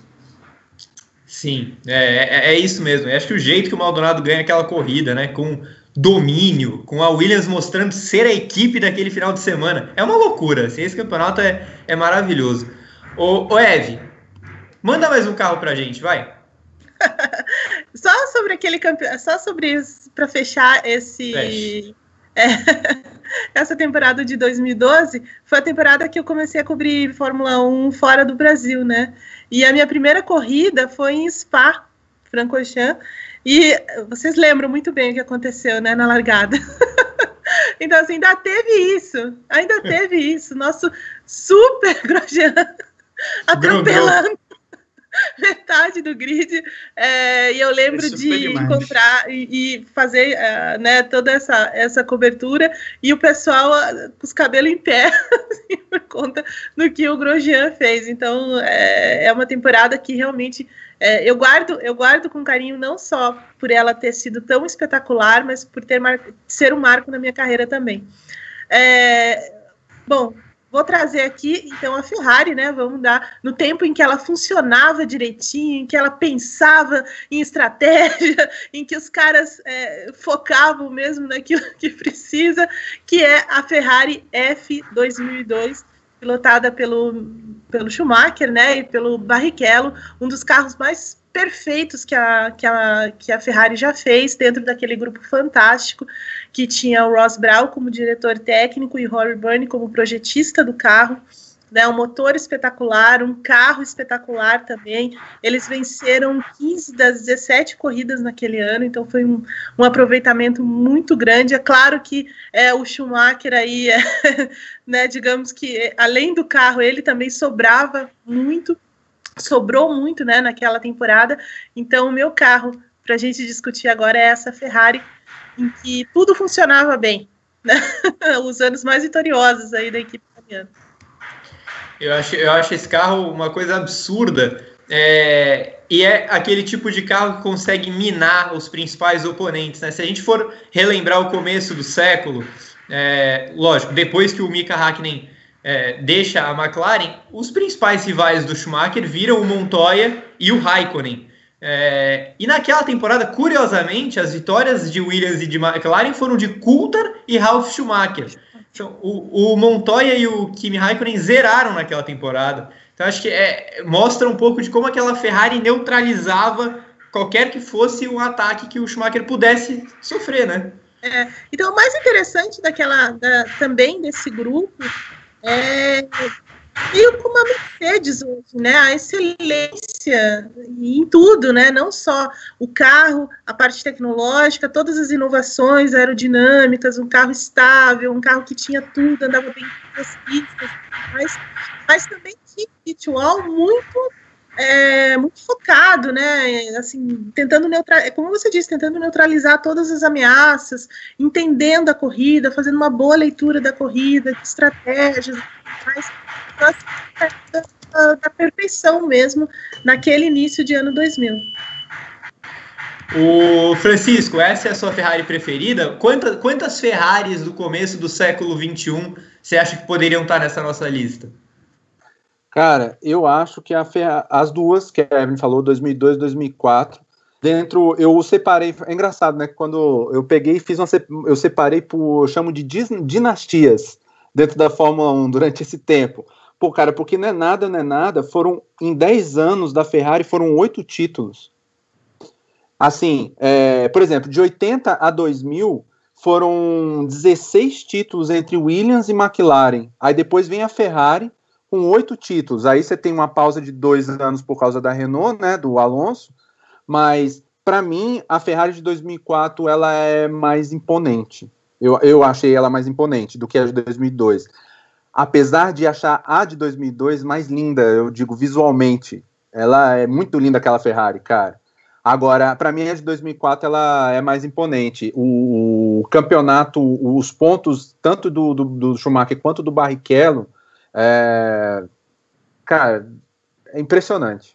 Sim, é, é, é isso mesmo. Eu acho que o jeito que o Maldonado ganha aquela corrida, né, com domínio, com a Williams mostrando ser a equipe daquele final de semana, é uma loucura. Assim, esse campeonato é, é maravilhoso. Ô, ô Eve, manda mais um carro pra gente, vai. Só sobre aquele campeonato, só sobre para fechar esse... É, essa temporada de dois mil e doze foi a temporada que eu comecei a cobrir Fórmula um fora do Brasil, né? E a minha primeira corrida foi em Spa, Francorchamps, e vocês lembram muito bem o que aconteceu, né, na largada. Então, assim, ainda teve isso, ainda teve isso, nosso super Grosjean atropelando metade do grid, é, e eu lembro Isso de encontrar e, e fazer uh, né, toda essa, essa cobertura, e o pessoal uh, com os cabelos em pé assim, por conta do que o Grosjean fez. Então é, é uma temporada que realmente é, eu, guardo, eu guardo com carinho, não só por ela ter sido tão espetacular, mas por ter mar... ser um marco na minha carreira também. É, bom, vou trazer aqui, então, a Ferrari, né, vamos dar, no tempo em que ela funcionava direitinho, em que ela pensava em estratégia, em que os caras é, focavam mesmo naquilo que precisa, que é a Ferrari F dois mil e dois, pilotada pelo, pelo Schumacher, né, e pelo Barrichello, um dos carros mais perfeitos que a, que, a, que a Ferrari já fez, dentro daquele grupo fantástico, que tinha o Ross Brawn como diretor técnico e Rory Byrne como projetista do carro, né, um motor espetacular, um carro espetacular também. Eles venceram quinze das dezessete corridas naquele ano, então foi um, um aproveitamento muito grande. É claro que é, o Schumacher aí, é, né, digamos que além do carro, ele também sobrava muito, sobrou muito, né, naquela temporada. Então o meu carro, para a gente discutir agora, é essa Ferrari, em que tudo funcionava bem, né? Os anos mais vitoriosos aí da equipe italiana. Eu acho, eu acho esse carro uma coisa absurda, é, e é aquele tipo de carro que consegue minar os principais oponentes, né? Se a gente for relembrar o começo do século, é, lógico, depois que o Mika Häkkinen é, deixa a McLaren, os principais rivais do Schumacher viram o Montoya e o Raikkonen. É, e naquela temporada, curiosamente, as vitórias de Williams e de McLaren foram de Coulthard e Ralf Schumacher. Então, o, o Montoya e o Kimi Raikkonen zeraram naquela temporada. Então, acho que é, mostra um pouco de como aquela Ferrari neutralizava qualquer que fosse um ataque que o Schumacher pudesse sofrer, né? É, então, o mais interessante daquela, da, também desse grupo é meio como a Mercedes hoje, né? A excelência em tudo, né? Não só o carro, a parte tecnológica, todas as inovações aerodinâmicas, um carro estável, um carro que tinha tudo, andava bem nas pistas, mas, mas também tinha um ritual muito, é, muito focado, né? Assim, tentando neutralizar, como você disse, tentando neutralizar todas as ameaças, entendendo a corrida, fazendo uma boa leitura da corrida, de estratégias, mas Da, da perfeição mesmo naquele início de ano dois mil. O Francisco, essa é a sua Ferrari preferida? Quantas, quantas Ferraris do começo do século vinte e um você acha que poderiam estar nessa nossa lista? Cara, eu acho que a Ferrari, as duas que a Evelyn falou, dois mil e dois, dois mil e quatro, dentro, eu separei, é engraçado, né, quando eu peguei e fiz uma, eu separei por, eu chamo de dinastias dentro da Fórmula um durante esse tempo. Pô, cara, porque não é nada, não é nada, foram, em dez anos da Ferrari, foram oito títulos. Assim, é, por exemplo, de oitenta a dois mil, foram dezesseis títulos entre Williams e McLaren. Aí depois vem a Ferrari, com oito títulos. Aí você tem uma pausa de dois anos por causa da Renault, né, do Alonso, mas, para mim, a Ferrari de dois mil e quatro, ela é mais imponente. Eu, eu achei ela mais imponente do que a de dois mil e dois. Apesar de achar a de dois mil e dois mais linda, eu digo visualmente, ela é muito linda aquela Ferrari, cara. Agora, para mim a de dois mil e quatro ela é mais imponente. O, o campeonato, os pontos tanto do, do, do Schumacher quanto do Barrichello, é, cara, é impressionante.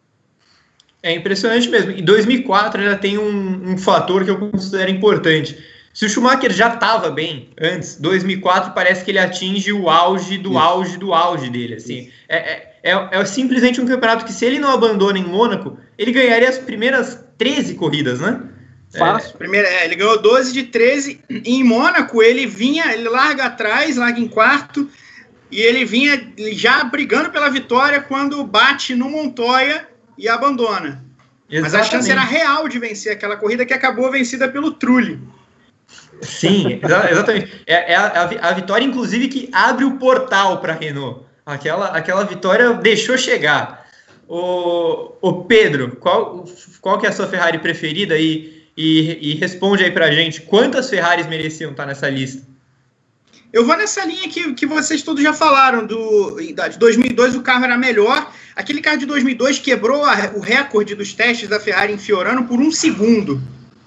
É impressionante mesmo. Em dois mil e quatro ainda tem um, um fator que eu considero importante. Se o Schumacher já estava bem antes, dois mil e quatro parece que ele atinge o auge do Isso. auge do auge dele. Assim. É, é, é, é simplesmente um campeonato que, se ele não abandona em Mônaco, ele ganharia as primeiras treze corridas, né? Fácil. É, Primeiro, é, ele ganhou doze de treze. Em Mônaco, ele vinha, ele larga atrás, larga em quarto, e ele vinha já brigando pela vitória quando bate no Montoya e abandona. Exatamente. Mas a chance era real de vencer aquela corrida, que acabou vencida pelo Trulli. Sim, exatamente. É, é a, a vitória, inclusive, que abre o portal para a Renault. Aquela, aquela vitória deixou chegar. O, o Pedro, qual, qual que é a sua Ferrari preferida? E, e, e responde aí para a gente, quantas Ferraris mereciam estar nessa lista? Eu vou nessa linha que, que vocês todos já falaram. Do, de dois mil e dois o carro era melhor. Aquele carro de dois mil e dois quebrou a, o recorde dos testes da Ferrari em Fiorano por um segundo.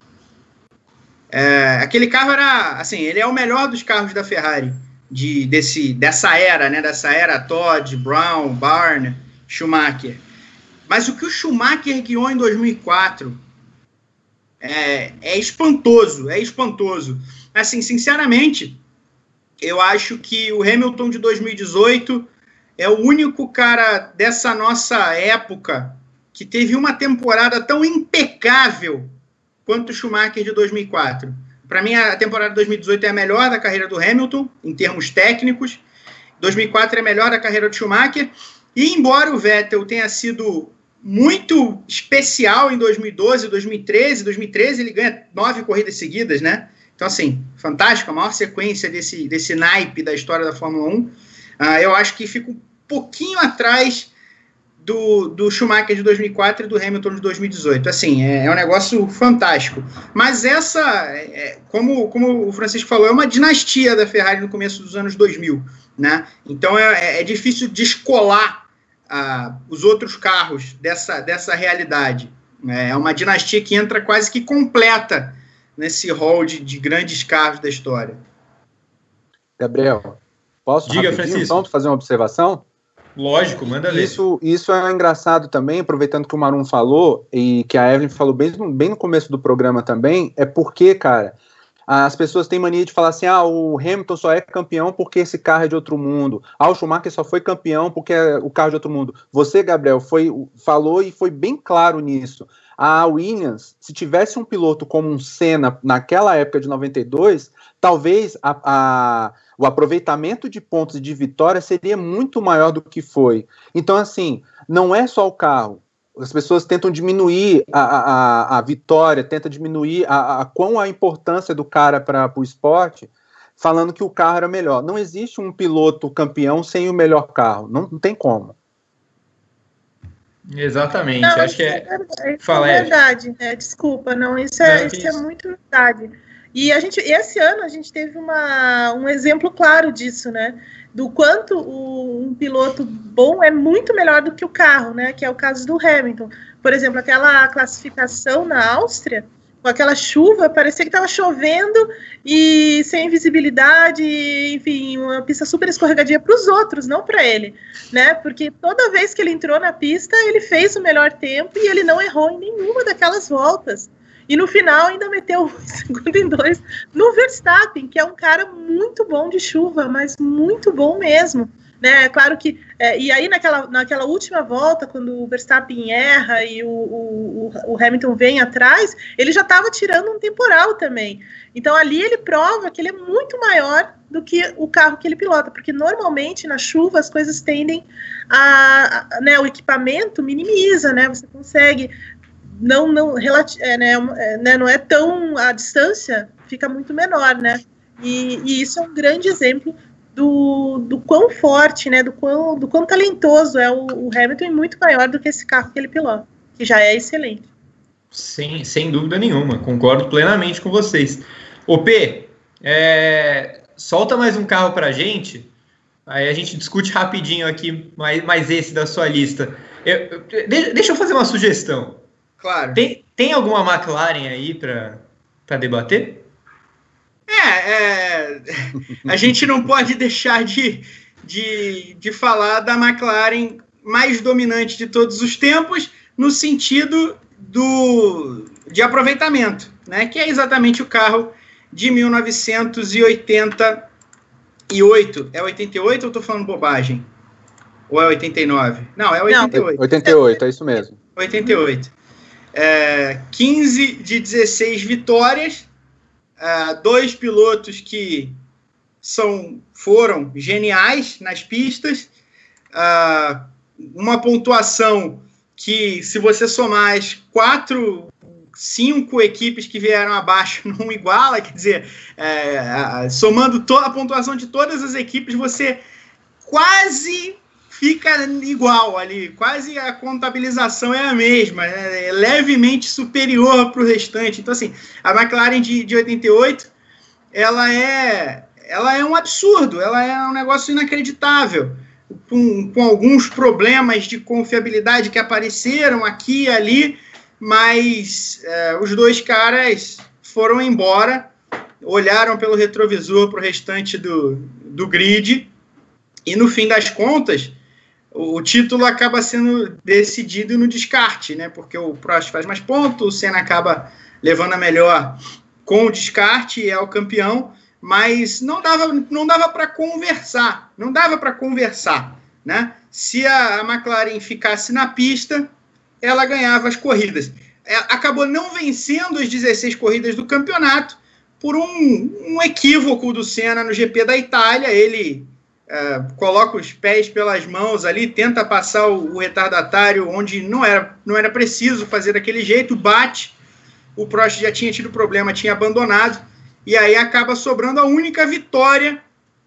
É, aquele carro era, assim, ele é o melhor dos carros da Ferrari, de, desse, dessa era, né, dessa era Todd, Brown, Barn, Schumacher. Mas o que o Schumacher guiou em dois mil e quatro é, é espantoso, é espantoso. Assim, sinceramente, eu acho que o Hamilton de dois mil e dezoito é o único cara dessa nossa época que teve uma temporada tão impecável quanto o Schumacher de dois mil e quatro. Para mim, a temporada de dois mil e dezoito é a melhor da carreira do Hamilton, em termos técnicos. dois mil e quatro é a melhor da carreira do Schumacher. E, embora o Vettel tenha sido muito especial em dois mil e doze, dois mil e treze, dois mil e treze ele ganha nove corridas seguidas, né? Então, assim, fantástico, a maior sequência desse, desse naipe da história da Fórmula um. Uh, eu acho que fica um pouquinho atrás Do, do Schumacher de dois mil e quatro e do Hamilton de dois mil e dezoito. Assim, é, é um negócio fantástico. Mas essa, é, como, como o Francisco falou, é uma dinastia da Ferrari no começo dos anos dois mil, né? Então é, é difícil descolar uh, os outros carros dessa, dessa realidade. É uma dinastia que entra quase que completa nesse hall de, de grandes carros da história. Gabriel, posso Diga, Francisco, então, fazer uma observação? Lógico, manda ver. Isso, isso é engraçado também, aproveitando que o Marum falou, e que a Evelyn falou bem, bem no começo do programa também, é porque, cara, as pessoas têm mania de falar assim, ah, o Hamilton só é campeão porque esse carro é de outro mundo, ah, o Schumacher só foi campeão porque é o carro de outro mundo. Você, Gabriel, foi, falou e foi bem claro nisso. A Williams, se tivesse um piloto como um Senna naquela época de noventa e dois, talvez a, a, o aproveitamento de pontos e de vitória seria muito maior do que foi. Então, assim, não é só o carro. As pessoas tentam diminuir a, a, a vitória, tentam diminuir a, a, quão a importância do cara para o esporte, falando que o carro era melhor. Não existe um piloto campeão sem o melhor carro. Não, não tem como. Exatamente. Não, acho que é... é, isso Fala, é verdade. É, desculpa, não, isso, é, não, isso, isso é muito verdade. E a gente, esse ano a gente teve uma, um exemplo claro disso, né? Do quanto o, um piloto bom é muito melhor do que o carro, né? Que é o caso do Hamilton. Por exemplo, aquela classificação na Áustria, com aquela chuva, parecia que estava chovendo e sem visibilidade, enfim, uma pista super escorregadia para os outros, não para ele, né? Porque toda vez que ele entrou na pista, ele fez o melhor tempo e ele não errou em nenhuma daquelas voltas. E no final ainda meteu um segundo em dois no Verstappen, que é um cara muito bom de chuva, mas muito bom mesmo. Né? Claro que, é, e aí naquela, naquela última volta, quando o Verstappen erra e o, o, o Hamilton vem atrás, ele já estava tirando um temporal também. Então ali ele prova que ele é muito maior do que o carro que ele pilota, porque normalmente na chuva as coisas tendem a, a né, o equipamento minimiza, né? Você consegue... Não, não, é, né, é, não é tão, a distância fica muito menor, né, e, e isso é um grande exemplo do, do quão forte, né, do quão, do quão talentoso é o, o Hamilton e muito maior do que esse carro que ele pilota, que já é excelente. Sem, sem dúvida nenhuma, concordo plenamente com vocês. Ô P, é, solta mais um carro pra gente, aí a gente discute rapidinho aqui, mais, mais esse da sua lista. Eu, eu, deixa eu fazer uma sugestão. Claro. Tem, tem alguma McLaren aí para debater? É, é, a gente não pode deixar de, de, de falar da McLaren mais dominante de todos os tempos, no sentido do, de aproveitamento, né? Que é exatamente o carro de mil novecentos e oitenta e oito. É oitenta e oito ou estou falando bobagem? Ou é oitenta e nove? Não, é oitenta e oito. Não, oitenta e oito, é isso mesmo. oitenta e oito. É, quinze de dezesseis vitórias, é, dois pilotos que são, foram geniais nas pistas, é, uma pontuação que, se você somar as quatro, cinco equipes que vieram abaixo, não iguala, quer dizer, é, somando toda a pontuação de todas as equipes, você quase... fica igual ali, quase a contabilização é a mesma, é levemente superior para o restante. Então, assim, a McLaren de, de oitenta e oito, ela é, ela é um absurdo, ela é um negócio inacreditável, com, com alguns problemas de confiabilidade que apareceram aqui e ali, mas é, os dois caras foram embora, olharam pelo retrovisor para o restante do, do grid, e no fim das contas, o título acaba sendo decidido no descarte, né? Porque o Prost faz mais pontos, o Senna acaba levando a melhor com o descarte e é o campeão, mas não dava, não dava para conversar, não dava para conversar, né? Se a McLaren ficasse na pista, ela ganhava as corridas. Acabou não vencendo as dezesseis corridas do campeonato por um, um equívoco do Senna no G P da Itália. Ele Uh, coloca os pés pelas mãos ali, tenta passar o, o retardatário onde não era, não era preciso fazer daquele jeito, bate, o Prost já tinha tido problema, tinha abandonado, e aí acaba sobrando a única vitória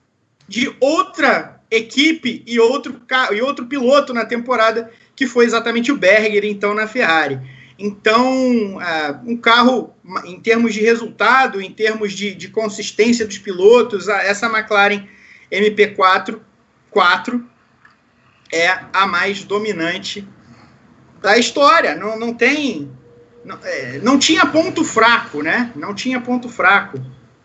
de outra equipe e outro, e outro piloto na temporada, que foi exatamente o Berger, então, na Ferrari. Então, uh, um carro, em termos de resultado, em termos de, de consistência dos pilotos, essa McLaren M P quatro, quatro é a mais dominante da história. Não, não tem... Não, é, não tinha ponto fraco, né? Não tinha ponto fraco.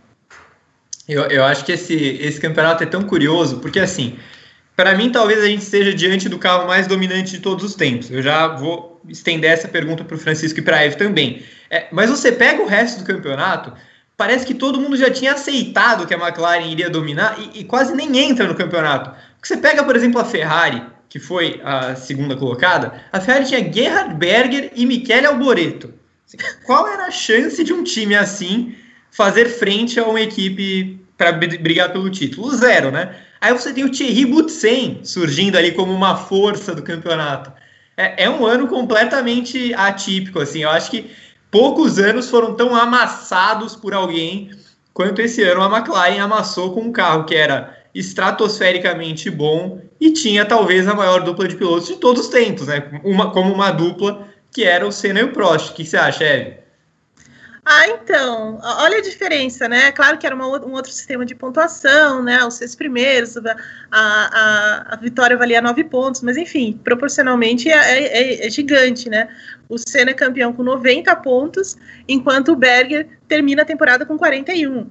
Eu, eu acho que esse, esse campeonato é tão curioso, porque, assim, para mim, talvez a gente esteja diante do carro mais dominante de todos os tempos. Eu já vou estender essa pergunta para o Francisco e para a Eve também. É, mas você pega o resto do campeonato... Parece que todo mundo já tinha aceitado que a McLaren iria dominar e, e quase nem entra no campeonato. Porque você pega, por exemplo, a Ferrari, que foi a segunda colocada, a Ferrari tinha Gerhard Berger e Michele Alboreto. Qual era a chance de um time assim fazer frente a uma equipe para brigar pelo título? Zero, né? Aí você tem o Thierry Boutsen surgindo ali como uma força do campeonato. É, é um ano completamente atípico, assim. Eu acho que poucos anos foram tão amassados por alguém quanto esse ano a McLaren amassou com um carro que era estratosfericamente bom e tinha talvez a maior dupla de pilotos de todos os tempos, né? Uma, como uma dupla que era o Senna e o Prost. O que você acha, Eve? Ah, então, olha a diferença, né? Claro que era uma, um outro sistema de pontuação, né? Os seis primeiros, a, a, a vitória valia nove pontos, mas enfim, proporcionalmente é, é, é gigante, né? O Senna é campeão com noventa pontos, enquanto o Berger termina a temporada com quarenta e um.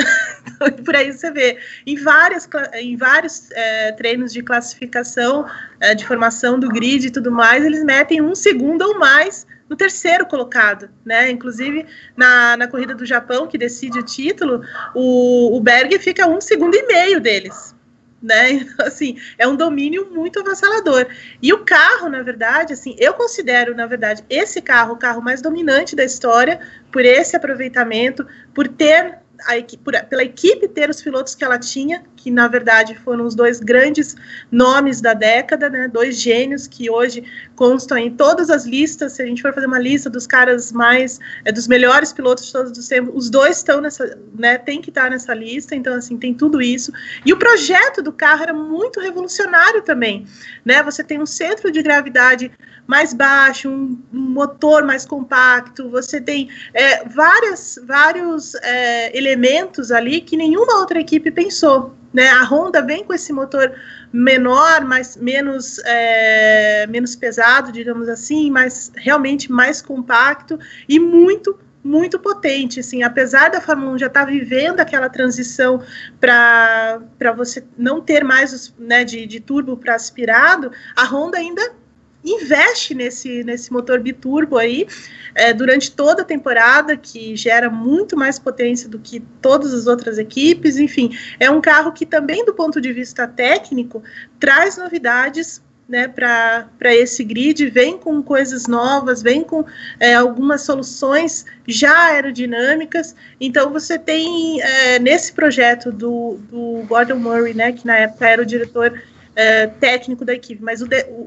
Por aí você vê, em, várias, em vários é, treinos de classificação, é, de formação do grid e tudo mais, eles metem um segundo ou mais no terceiro colocado, né? Inclusive na, na corrida do Japão, que decide o título, o, o Berger fica um segundo e meio deles, né? Então, assim, é um domínio muito avassalador. E o carro, na verdade, assim, eu considero, na verdade, esse carro o carro mais dominante da história, por esse aproveitamento, por ter A equipe, por, pela equipe ter os pilotos que ela tinha, que na verdade foram os dois grandes nomes da década, né, dois gênios que hoje constam em todas as listas. Se a gente for fazer uma lista dos caras mais, é, dos melhores pilotos de todos os tempos, os dois estão nessa, né, tem que estar nessa lista. Então, assim, tem tudo isso. E o projeto do carro era muito revolucionário também, né? Você tem um centro de gravidade mais baixo, um, um motor mais compacto, você tem é, várias, vários é, elementos ali que nenhuma outra equipe pensou, né? A Honda vem com esse motor menor, mas menos, é, menos pesado, digamos assim, mas realmente mais compacto e muito, muito potente, assim, apesar da Fórmula um já estar tá vivendo aquela transição para você não ter mais os, né, de, de turbo para aspirado, a Honda ainda investe nesse, nesse motor biturbo aí é, durante toda a temporada, que gera muito mais potência do que todas as outras equipes. Enfim, é um carro que também, do ponto de vista técnico, traz novidades, né, para esse grid, vem com coisas novas, vem com é, algumas soluções já aerodinâmicas. Então você tem é, nesse projeto do, do Gordon Murray, né, que na época era o diretor É, técnico da equipe, mas o, de, o,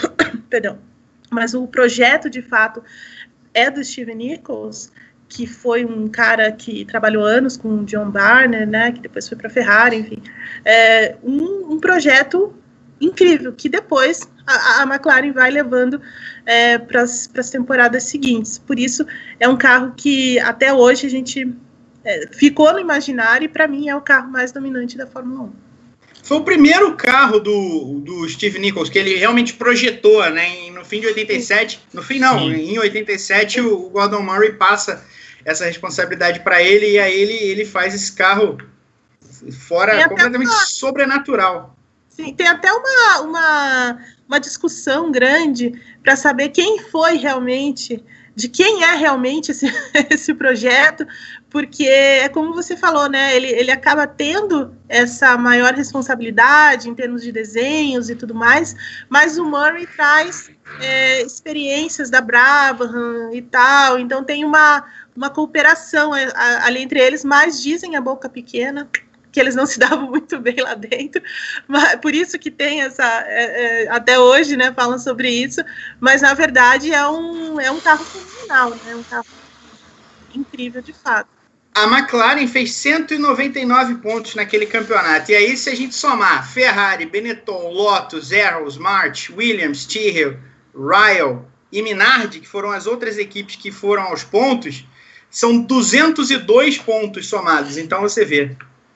o perdão, mas o projeto de fato é do Steven Nichols, que foi um cara que trabalhou anos com o John Barner, né, que depois foi para a Ferrari, enfim, é, um, um projeto incrível, que depois a, a McLaren vai levando é, para as temporadas seguintes. Por isso é um carro que até hoje a gente é, ficou no imaginário, e para mim é o carro mais dominante da Fórmula um. Foi o primeiro carro do, do Steve Nichols que ele realmente projetou, né? No fim de oitenta e sete, no fim não, Sim. em oitenta e sete o Gordon Murray passa essa responsabilidade para ele, e aí ele, ele faz esse carro fora, completamente uma, sobrenatural. Sim, tem até uma, uma, uma discussão grande para saber quem foi realmente, de quem é realmente esse, esse projeto, porque é como você falou, né, ele, ele acaba tendo essa maior responsabilidade em termos de desenhos e tudo mais, mas o Murray traz é, experiências da Brabham e tal, então tem uma, uma cooperação ali entre eles, mas dizem a boca pequena que eles não se davam muito bem lá dentro, mas por isso que tem essa, é, é, até hoje, né, falam sobre isso, mas na verdade é um, é um carro fenomenal, né, um carro incrível de fato. A McLaren fez cento e noventa e nove pontos naquele campeonato, e aí se a gente somar Ferrari, Benetton, Lotus, Arrows, March, Williams, Tyrrell, Ryle e Minardi, que foram as outras equipes que foram aos pontos, são duzentos e dois pontos somados, então você vê.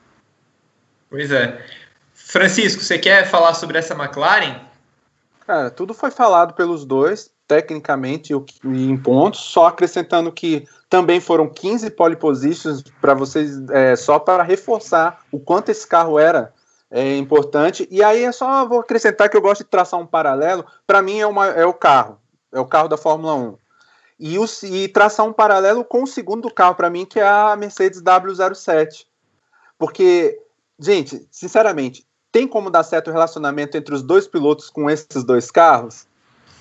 Pois é. Francisco, você quer falar sobre essa McLaren? Cara, tudo foi falado pelos dois, tecnicamente e em pontos, só acrescentando que também foram quinze pole positions para vocês, é, só para reforçar o quanto esse carro era é, importante. E aí é só vou acrescentar que eu gosto de traçar um paralelo. Para mim é, uma, é o carro, é o carro da Fórmula um. E, o, e traçar um paralelo com o segundo carro para mim, que é a Mercedes W zero sete. Porque, gente, sinceramente, tem como dar certo o relacionamento entre os dois pilotos com esses dois carros?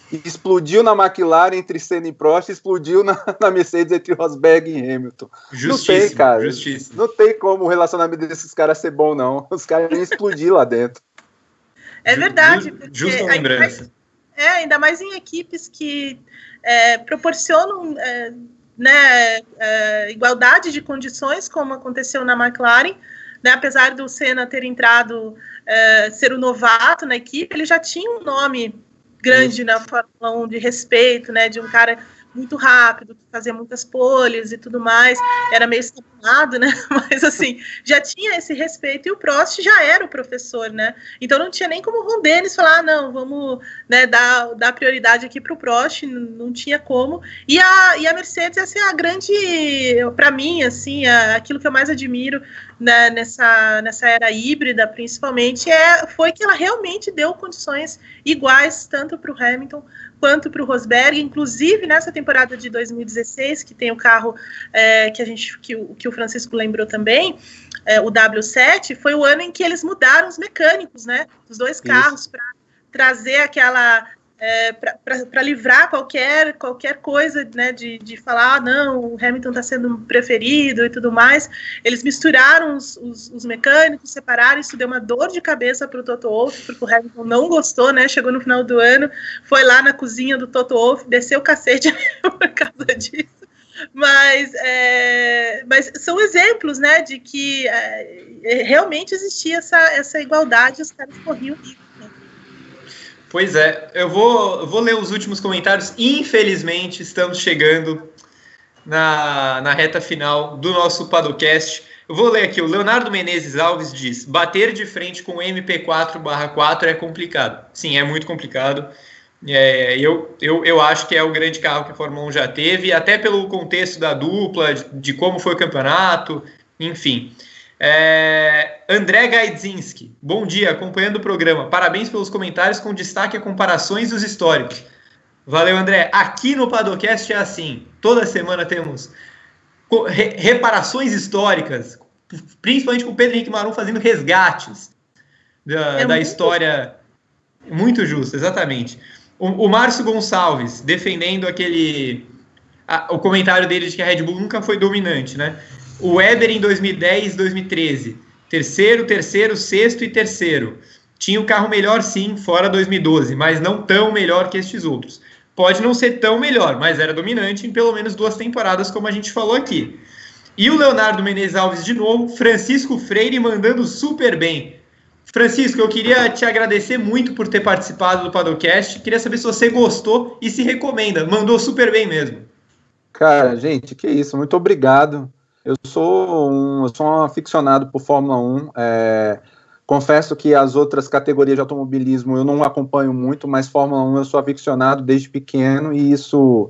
explodiu na McLaren entre Senna e Prost, explodiu na, na Mercedes entre Rosberg e Hamilton. Não tem, cara. Justíssimo. Não tem como o relacionamento desses caras ser bom, não. Os caras iam explodir lá dentro. É verdade. Justa lembrança. É, ainda mais em equipes que é, proporcionam é, né, é, igualdade de condições, como aconteceu na McLaren, né, apesar do Senna ter entrado, é, ser o novato na equipe, ele já tinha um nome grande Isso. na Fórmula um de respeito, né, de um cara muito rápido, que fazia muitas poles e tudo mais, era meio estampado, né, mas assim, já tinha esse respeito, e o Prost já era o professor, né, então não tinha nem como o Ron Dennis falar, ah, não, vamos, né, dar, dar prioridade aqui para o Prost, não, não tinha como, e a, e a Mercedes, essa é a grande, para mim, assim, a, aquilo que eu mais admiro, né, nessa, nessa era híbrida, principalmente, é, foi que ela realmente deu condições iguais, tanto para o Hamilton, quanto para o Rosberg, inclusive nessa temporada de dois mil e dezesseis, que tem o carro é, que, a gente, que, o, que o Francisco lembrou também, é, o W sete, foi o ano em que eles mudaram os mecânicos, né, os dois carros, para trazer aquela... É, para livrar qualquer, qualquer coisa, né, de, de falar, ah, não, o Hamilton está sendo preferido e tudo mais. Eles misturaram os, os, os mecânicos, separaram, isso deu uma dor de cabeça para o Toto Wolff, porque o Hamilton não gostou, né, chegou no final do ano, foi lá na cozinha do Toto Wolff, desceu o cacete por causa disso. Mas, é, mas são exemplos, né, de que é, realmente existia essa, essa igualdade, os caras corriam rico. Pois é, eu vou, eu vou ler os últimos comentários. Infelizmente, estamos chegando na, na reta final do nosso Padocast. Eu vou ler aqui, o Leonardo Menezes Alves diz: bater de frente com o M P quatro barra quatro é complicado. Sim, é muito complicado. É, eu, eu, eu acho que é o grande carro que a Fórmula um já teve, até pelo contexto da dupla, de, de como foi o campeonato, enfim. É, André Gaidzinski, bom dia, acompanhando o programa, parabéns pelos comentários com destaque a comparações dos históricos. Valeu, André. Aqui no Padocast é assim, toda semana temos re reparações históricas, principalmente com o Pedro Henrique Marum fazendo resgates da, é da muito história justo. Muito justo, exatamente. O, o Márcio Gonçalves defendendo aquele a, o comentário dele de que a Red Bull nunca foi dominante, né? O Weber em dois mil e dez, dois mil e treze, terceiro, terceiro, sexto e terceiro. Tinha o carro melhor sim, fora dois mil e doze, mas não tão melhor que estes outros. Pode não ser tão melhor, mas era dominante em pelo menos duas temporadas, como a gente falou aqui. E o Leonardo Menezes Alves de novo, Francisco Freire mandando super bem. Francisco, eu queria te agradecer muito por ter participado do Padocast. Queria saber se você gostou e se recomenda. Mandou super bem mesmo. Cara, gente, que isso, muito obrigado. Eu sou um, eu sou um aficionado por Fórmula um, é, confesso que as outras categorias de automobilismo eu não acompanho muito, mas Fórmula um eu sou aficionado desde pequeno e isso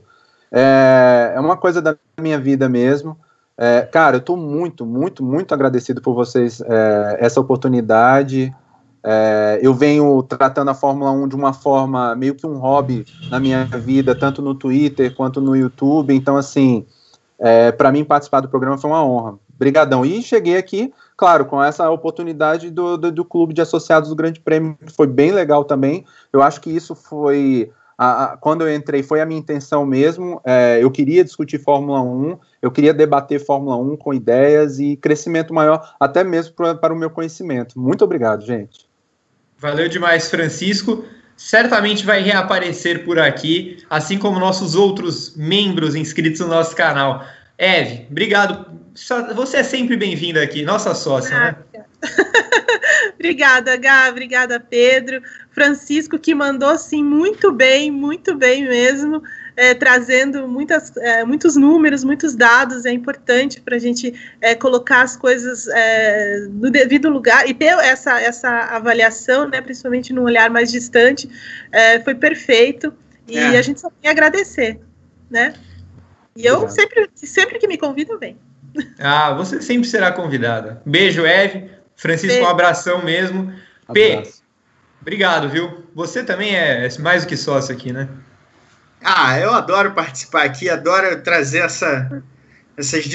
é, é uma coisa da minha vida mesmo. É, cara, eu estou muito, muito, muito agradecido por vocês, é, essa oportunidade. É, eu venho tratando a Fórmula um de uma forma meio que um hobby na minha vida, tanto no Twitter quanto no YouTube, então assim... É, para mim participar do programa foi uma honra, brigadão, e cheguei aqui, claro, com essa oportunidade do, do, do Clube de Associados do Grande Prêmio, que foi bem legal também. Eu acho que isso foi, a, a, quando eu entrei, foi a minha intenção mesmo. É, eu queria discutir Fórmula um, eu queria debater Fórmula um com ideias e crescimento maior, até mesmo pra, para o meu conhecimento. Muito obrigado, gente. Valeu demais, Francisco. Certamente vai reaparecer por aqui, assim como nossos outros membros inscritos no nosso canal. Eve, obrigado. Você é sempre bem-vinda aqui, nossa sócia, ah, né? Obrigada, Gá, obrigada, Pedro. Francisco, que mandou, assim, muito bem, muito bem mesmo, é, trazendo muitas, é, muitos números, muitos dados. É importante para a gente é, colocar as coisas é, no devido lugar e ter essa, essa avaliação, né, principalmente num olhar mais distante. É, foi perfeito e é. a gente só tem a agradecer, né? E eu sempre, sempre que me convidam, vem. Ah, você sempre será convidada. Beijo, Eve. Francisco, Beijo. Um abração mesmo. Abraço. P, obrigado, viu? Você também é mais do que sócio aqui, né? Ah, eu adoro participar aqui, adoro trazer essa, essas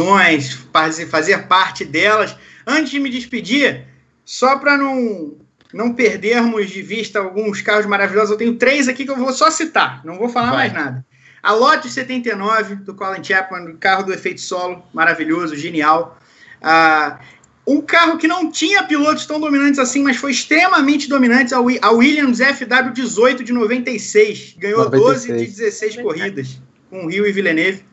discussões, fazer, fazer parte delas. Antes de me despedir, só para não, não perdermos de vista alguns carros maravilhosos. Eu tenho três aqui que eu vou só citar, não vou falar Vai. mais nada. A Lotus setenta e nove, do Colin Chapman, o carro do efeito solo, maravilhoso, genial. Ah, um carro que não tinha pilotos tão dominantes assim, mas foi extremamente dominante, a Williams F W dezoito de noventa e seis. Ganhou noventa e seis. doze de dezesseis corridas, com Rio e Villeneuve.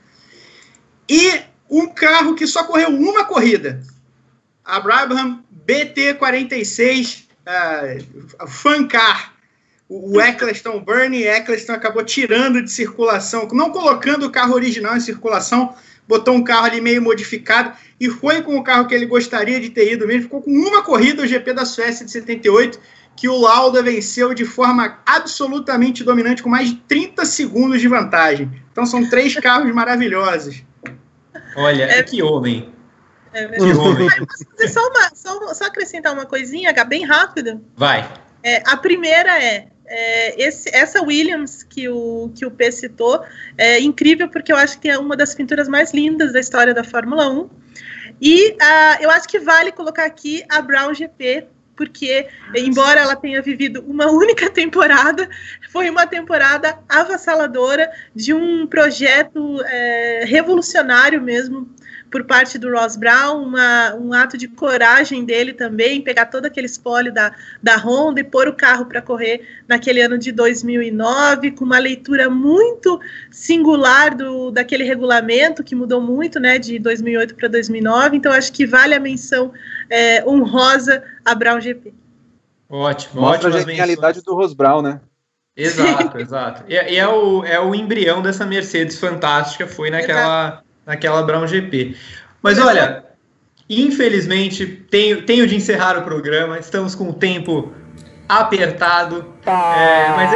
E um carro que só correu uma corrida, a Brabham B T quarenta e seis, uh, Fan Car. O Eccleston, Bernie Eccleston, acabou tirando de circulação, não colocando o carro original em circulação, botou um carro ali meio modificado e foi com o carro que ele gostaria de ter ido mesmo. Ficou com uma corrida, o G P da Suécia de setenta e oito, que o Lauda venceu de forma absolutamente dominante, com mais de trinta segundos de vantagem. Então são três carros maravilhosos. Olha, É- que homem. É Que verdade. homem. Ah, eu posso fazer só, uma, só, só acrescentar uma coisinha, Gá, bem rápido. Vai. É, a primeira é, é, esse, essa Williams que o, que o P citou é incrível, porque eu acho que é uma das pinturas mais lindas da história da Fórmula um. E ah, eu acho que vale colocar aqui a Brown G P, porque, embora ela tenha vivido uma única temporada, foi uma temporada avassaladora de um projeto é, revolucionário mesmo, por parte do Ross Brown, uma, um ato de coragem dele também, pegar todo aquele espólio da, da Honda e pôr o carro para correr naquele ano de dois mil e nove, com uma leitura muito singular do, daquele regulamento, que mudou muito, né, de dois mil e oito para dois mil e nove, então acho que vale a menção é, honrosa a Brown G P. Ótimo, Mostra a ótimas genialidade menções. do Ross Brown, né? Exato, exato. E, e é, o, é o embrião dessa Mercedes fantástica, foi naquela, naquela Brown G P. Mas olha, infelizmente, tenho, tenho de encerrar o programa, estamos com o tempo apertado. É, mas é-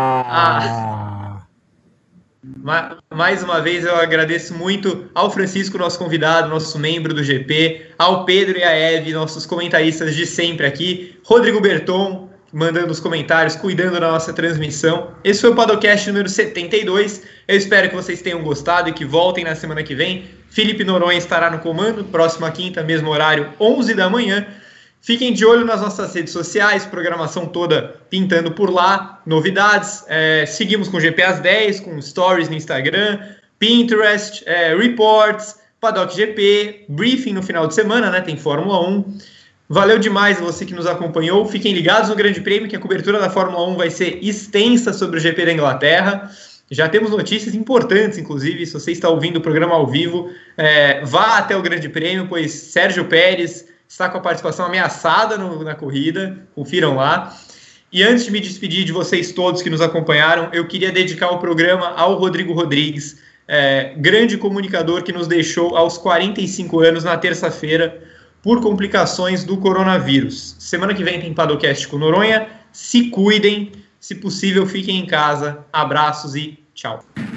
ah, ma- mais uma vez eu agradeço muito ao Francisco, nosso convidado, nosso membro do G P, ao Pedro e à Eve, nossos comentaristas de sempre aqui, Rodrigo Berton, mandando os comentários, cuidando da nossa transmissão. Esse foi o Padocast número setenta e dois. Eu espero que vocês tenham gostado e que voltem na semana que vem. Felipe Noronha estará no comando, próxima quinta, mesmo horário, onze da manhã. Fiquem de olho nas nossas redes sociais, programação toda pintando por lá, novidades. É, seguimos com o G P às dez, com stories no Instagram, Pinterest, é, reports, Paddock G P, briefing no final de semana, né? Tem Fórmula um. Valeu demais você que nos acompanhou. Fiquem ligados no Grande Prêmio, que a cobertura da Fórmula um vai ser extensa sobre o G P da Inglaterra. Já temos notícias importantes, inclusive, se você está ouvindo o programa ao vivo, é, vá até o Grande Prêmio, pois Sérgio Pérez está com a participação ameaçada no, na corrida, confiram lá. E antes de me despedir de vocês todos que nos acompanharam, eu queria dedicar o programa ao Rodrigo Rodrigues, é, grande comunicador que nos deixou aos quarenta e cinco anos na terça-feira, por complicações do coronavírus. Semana que vem tem Padocast com Noronha. Se cuidem, se possível, fiquem em casa. Abraços e tchau.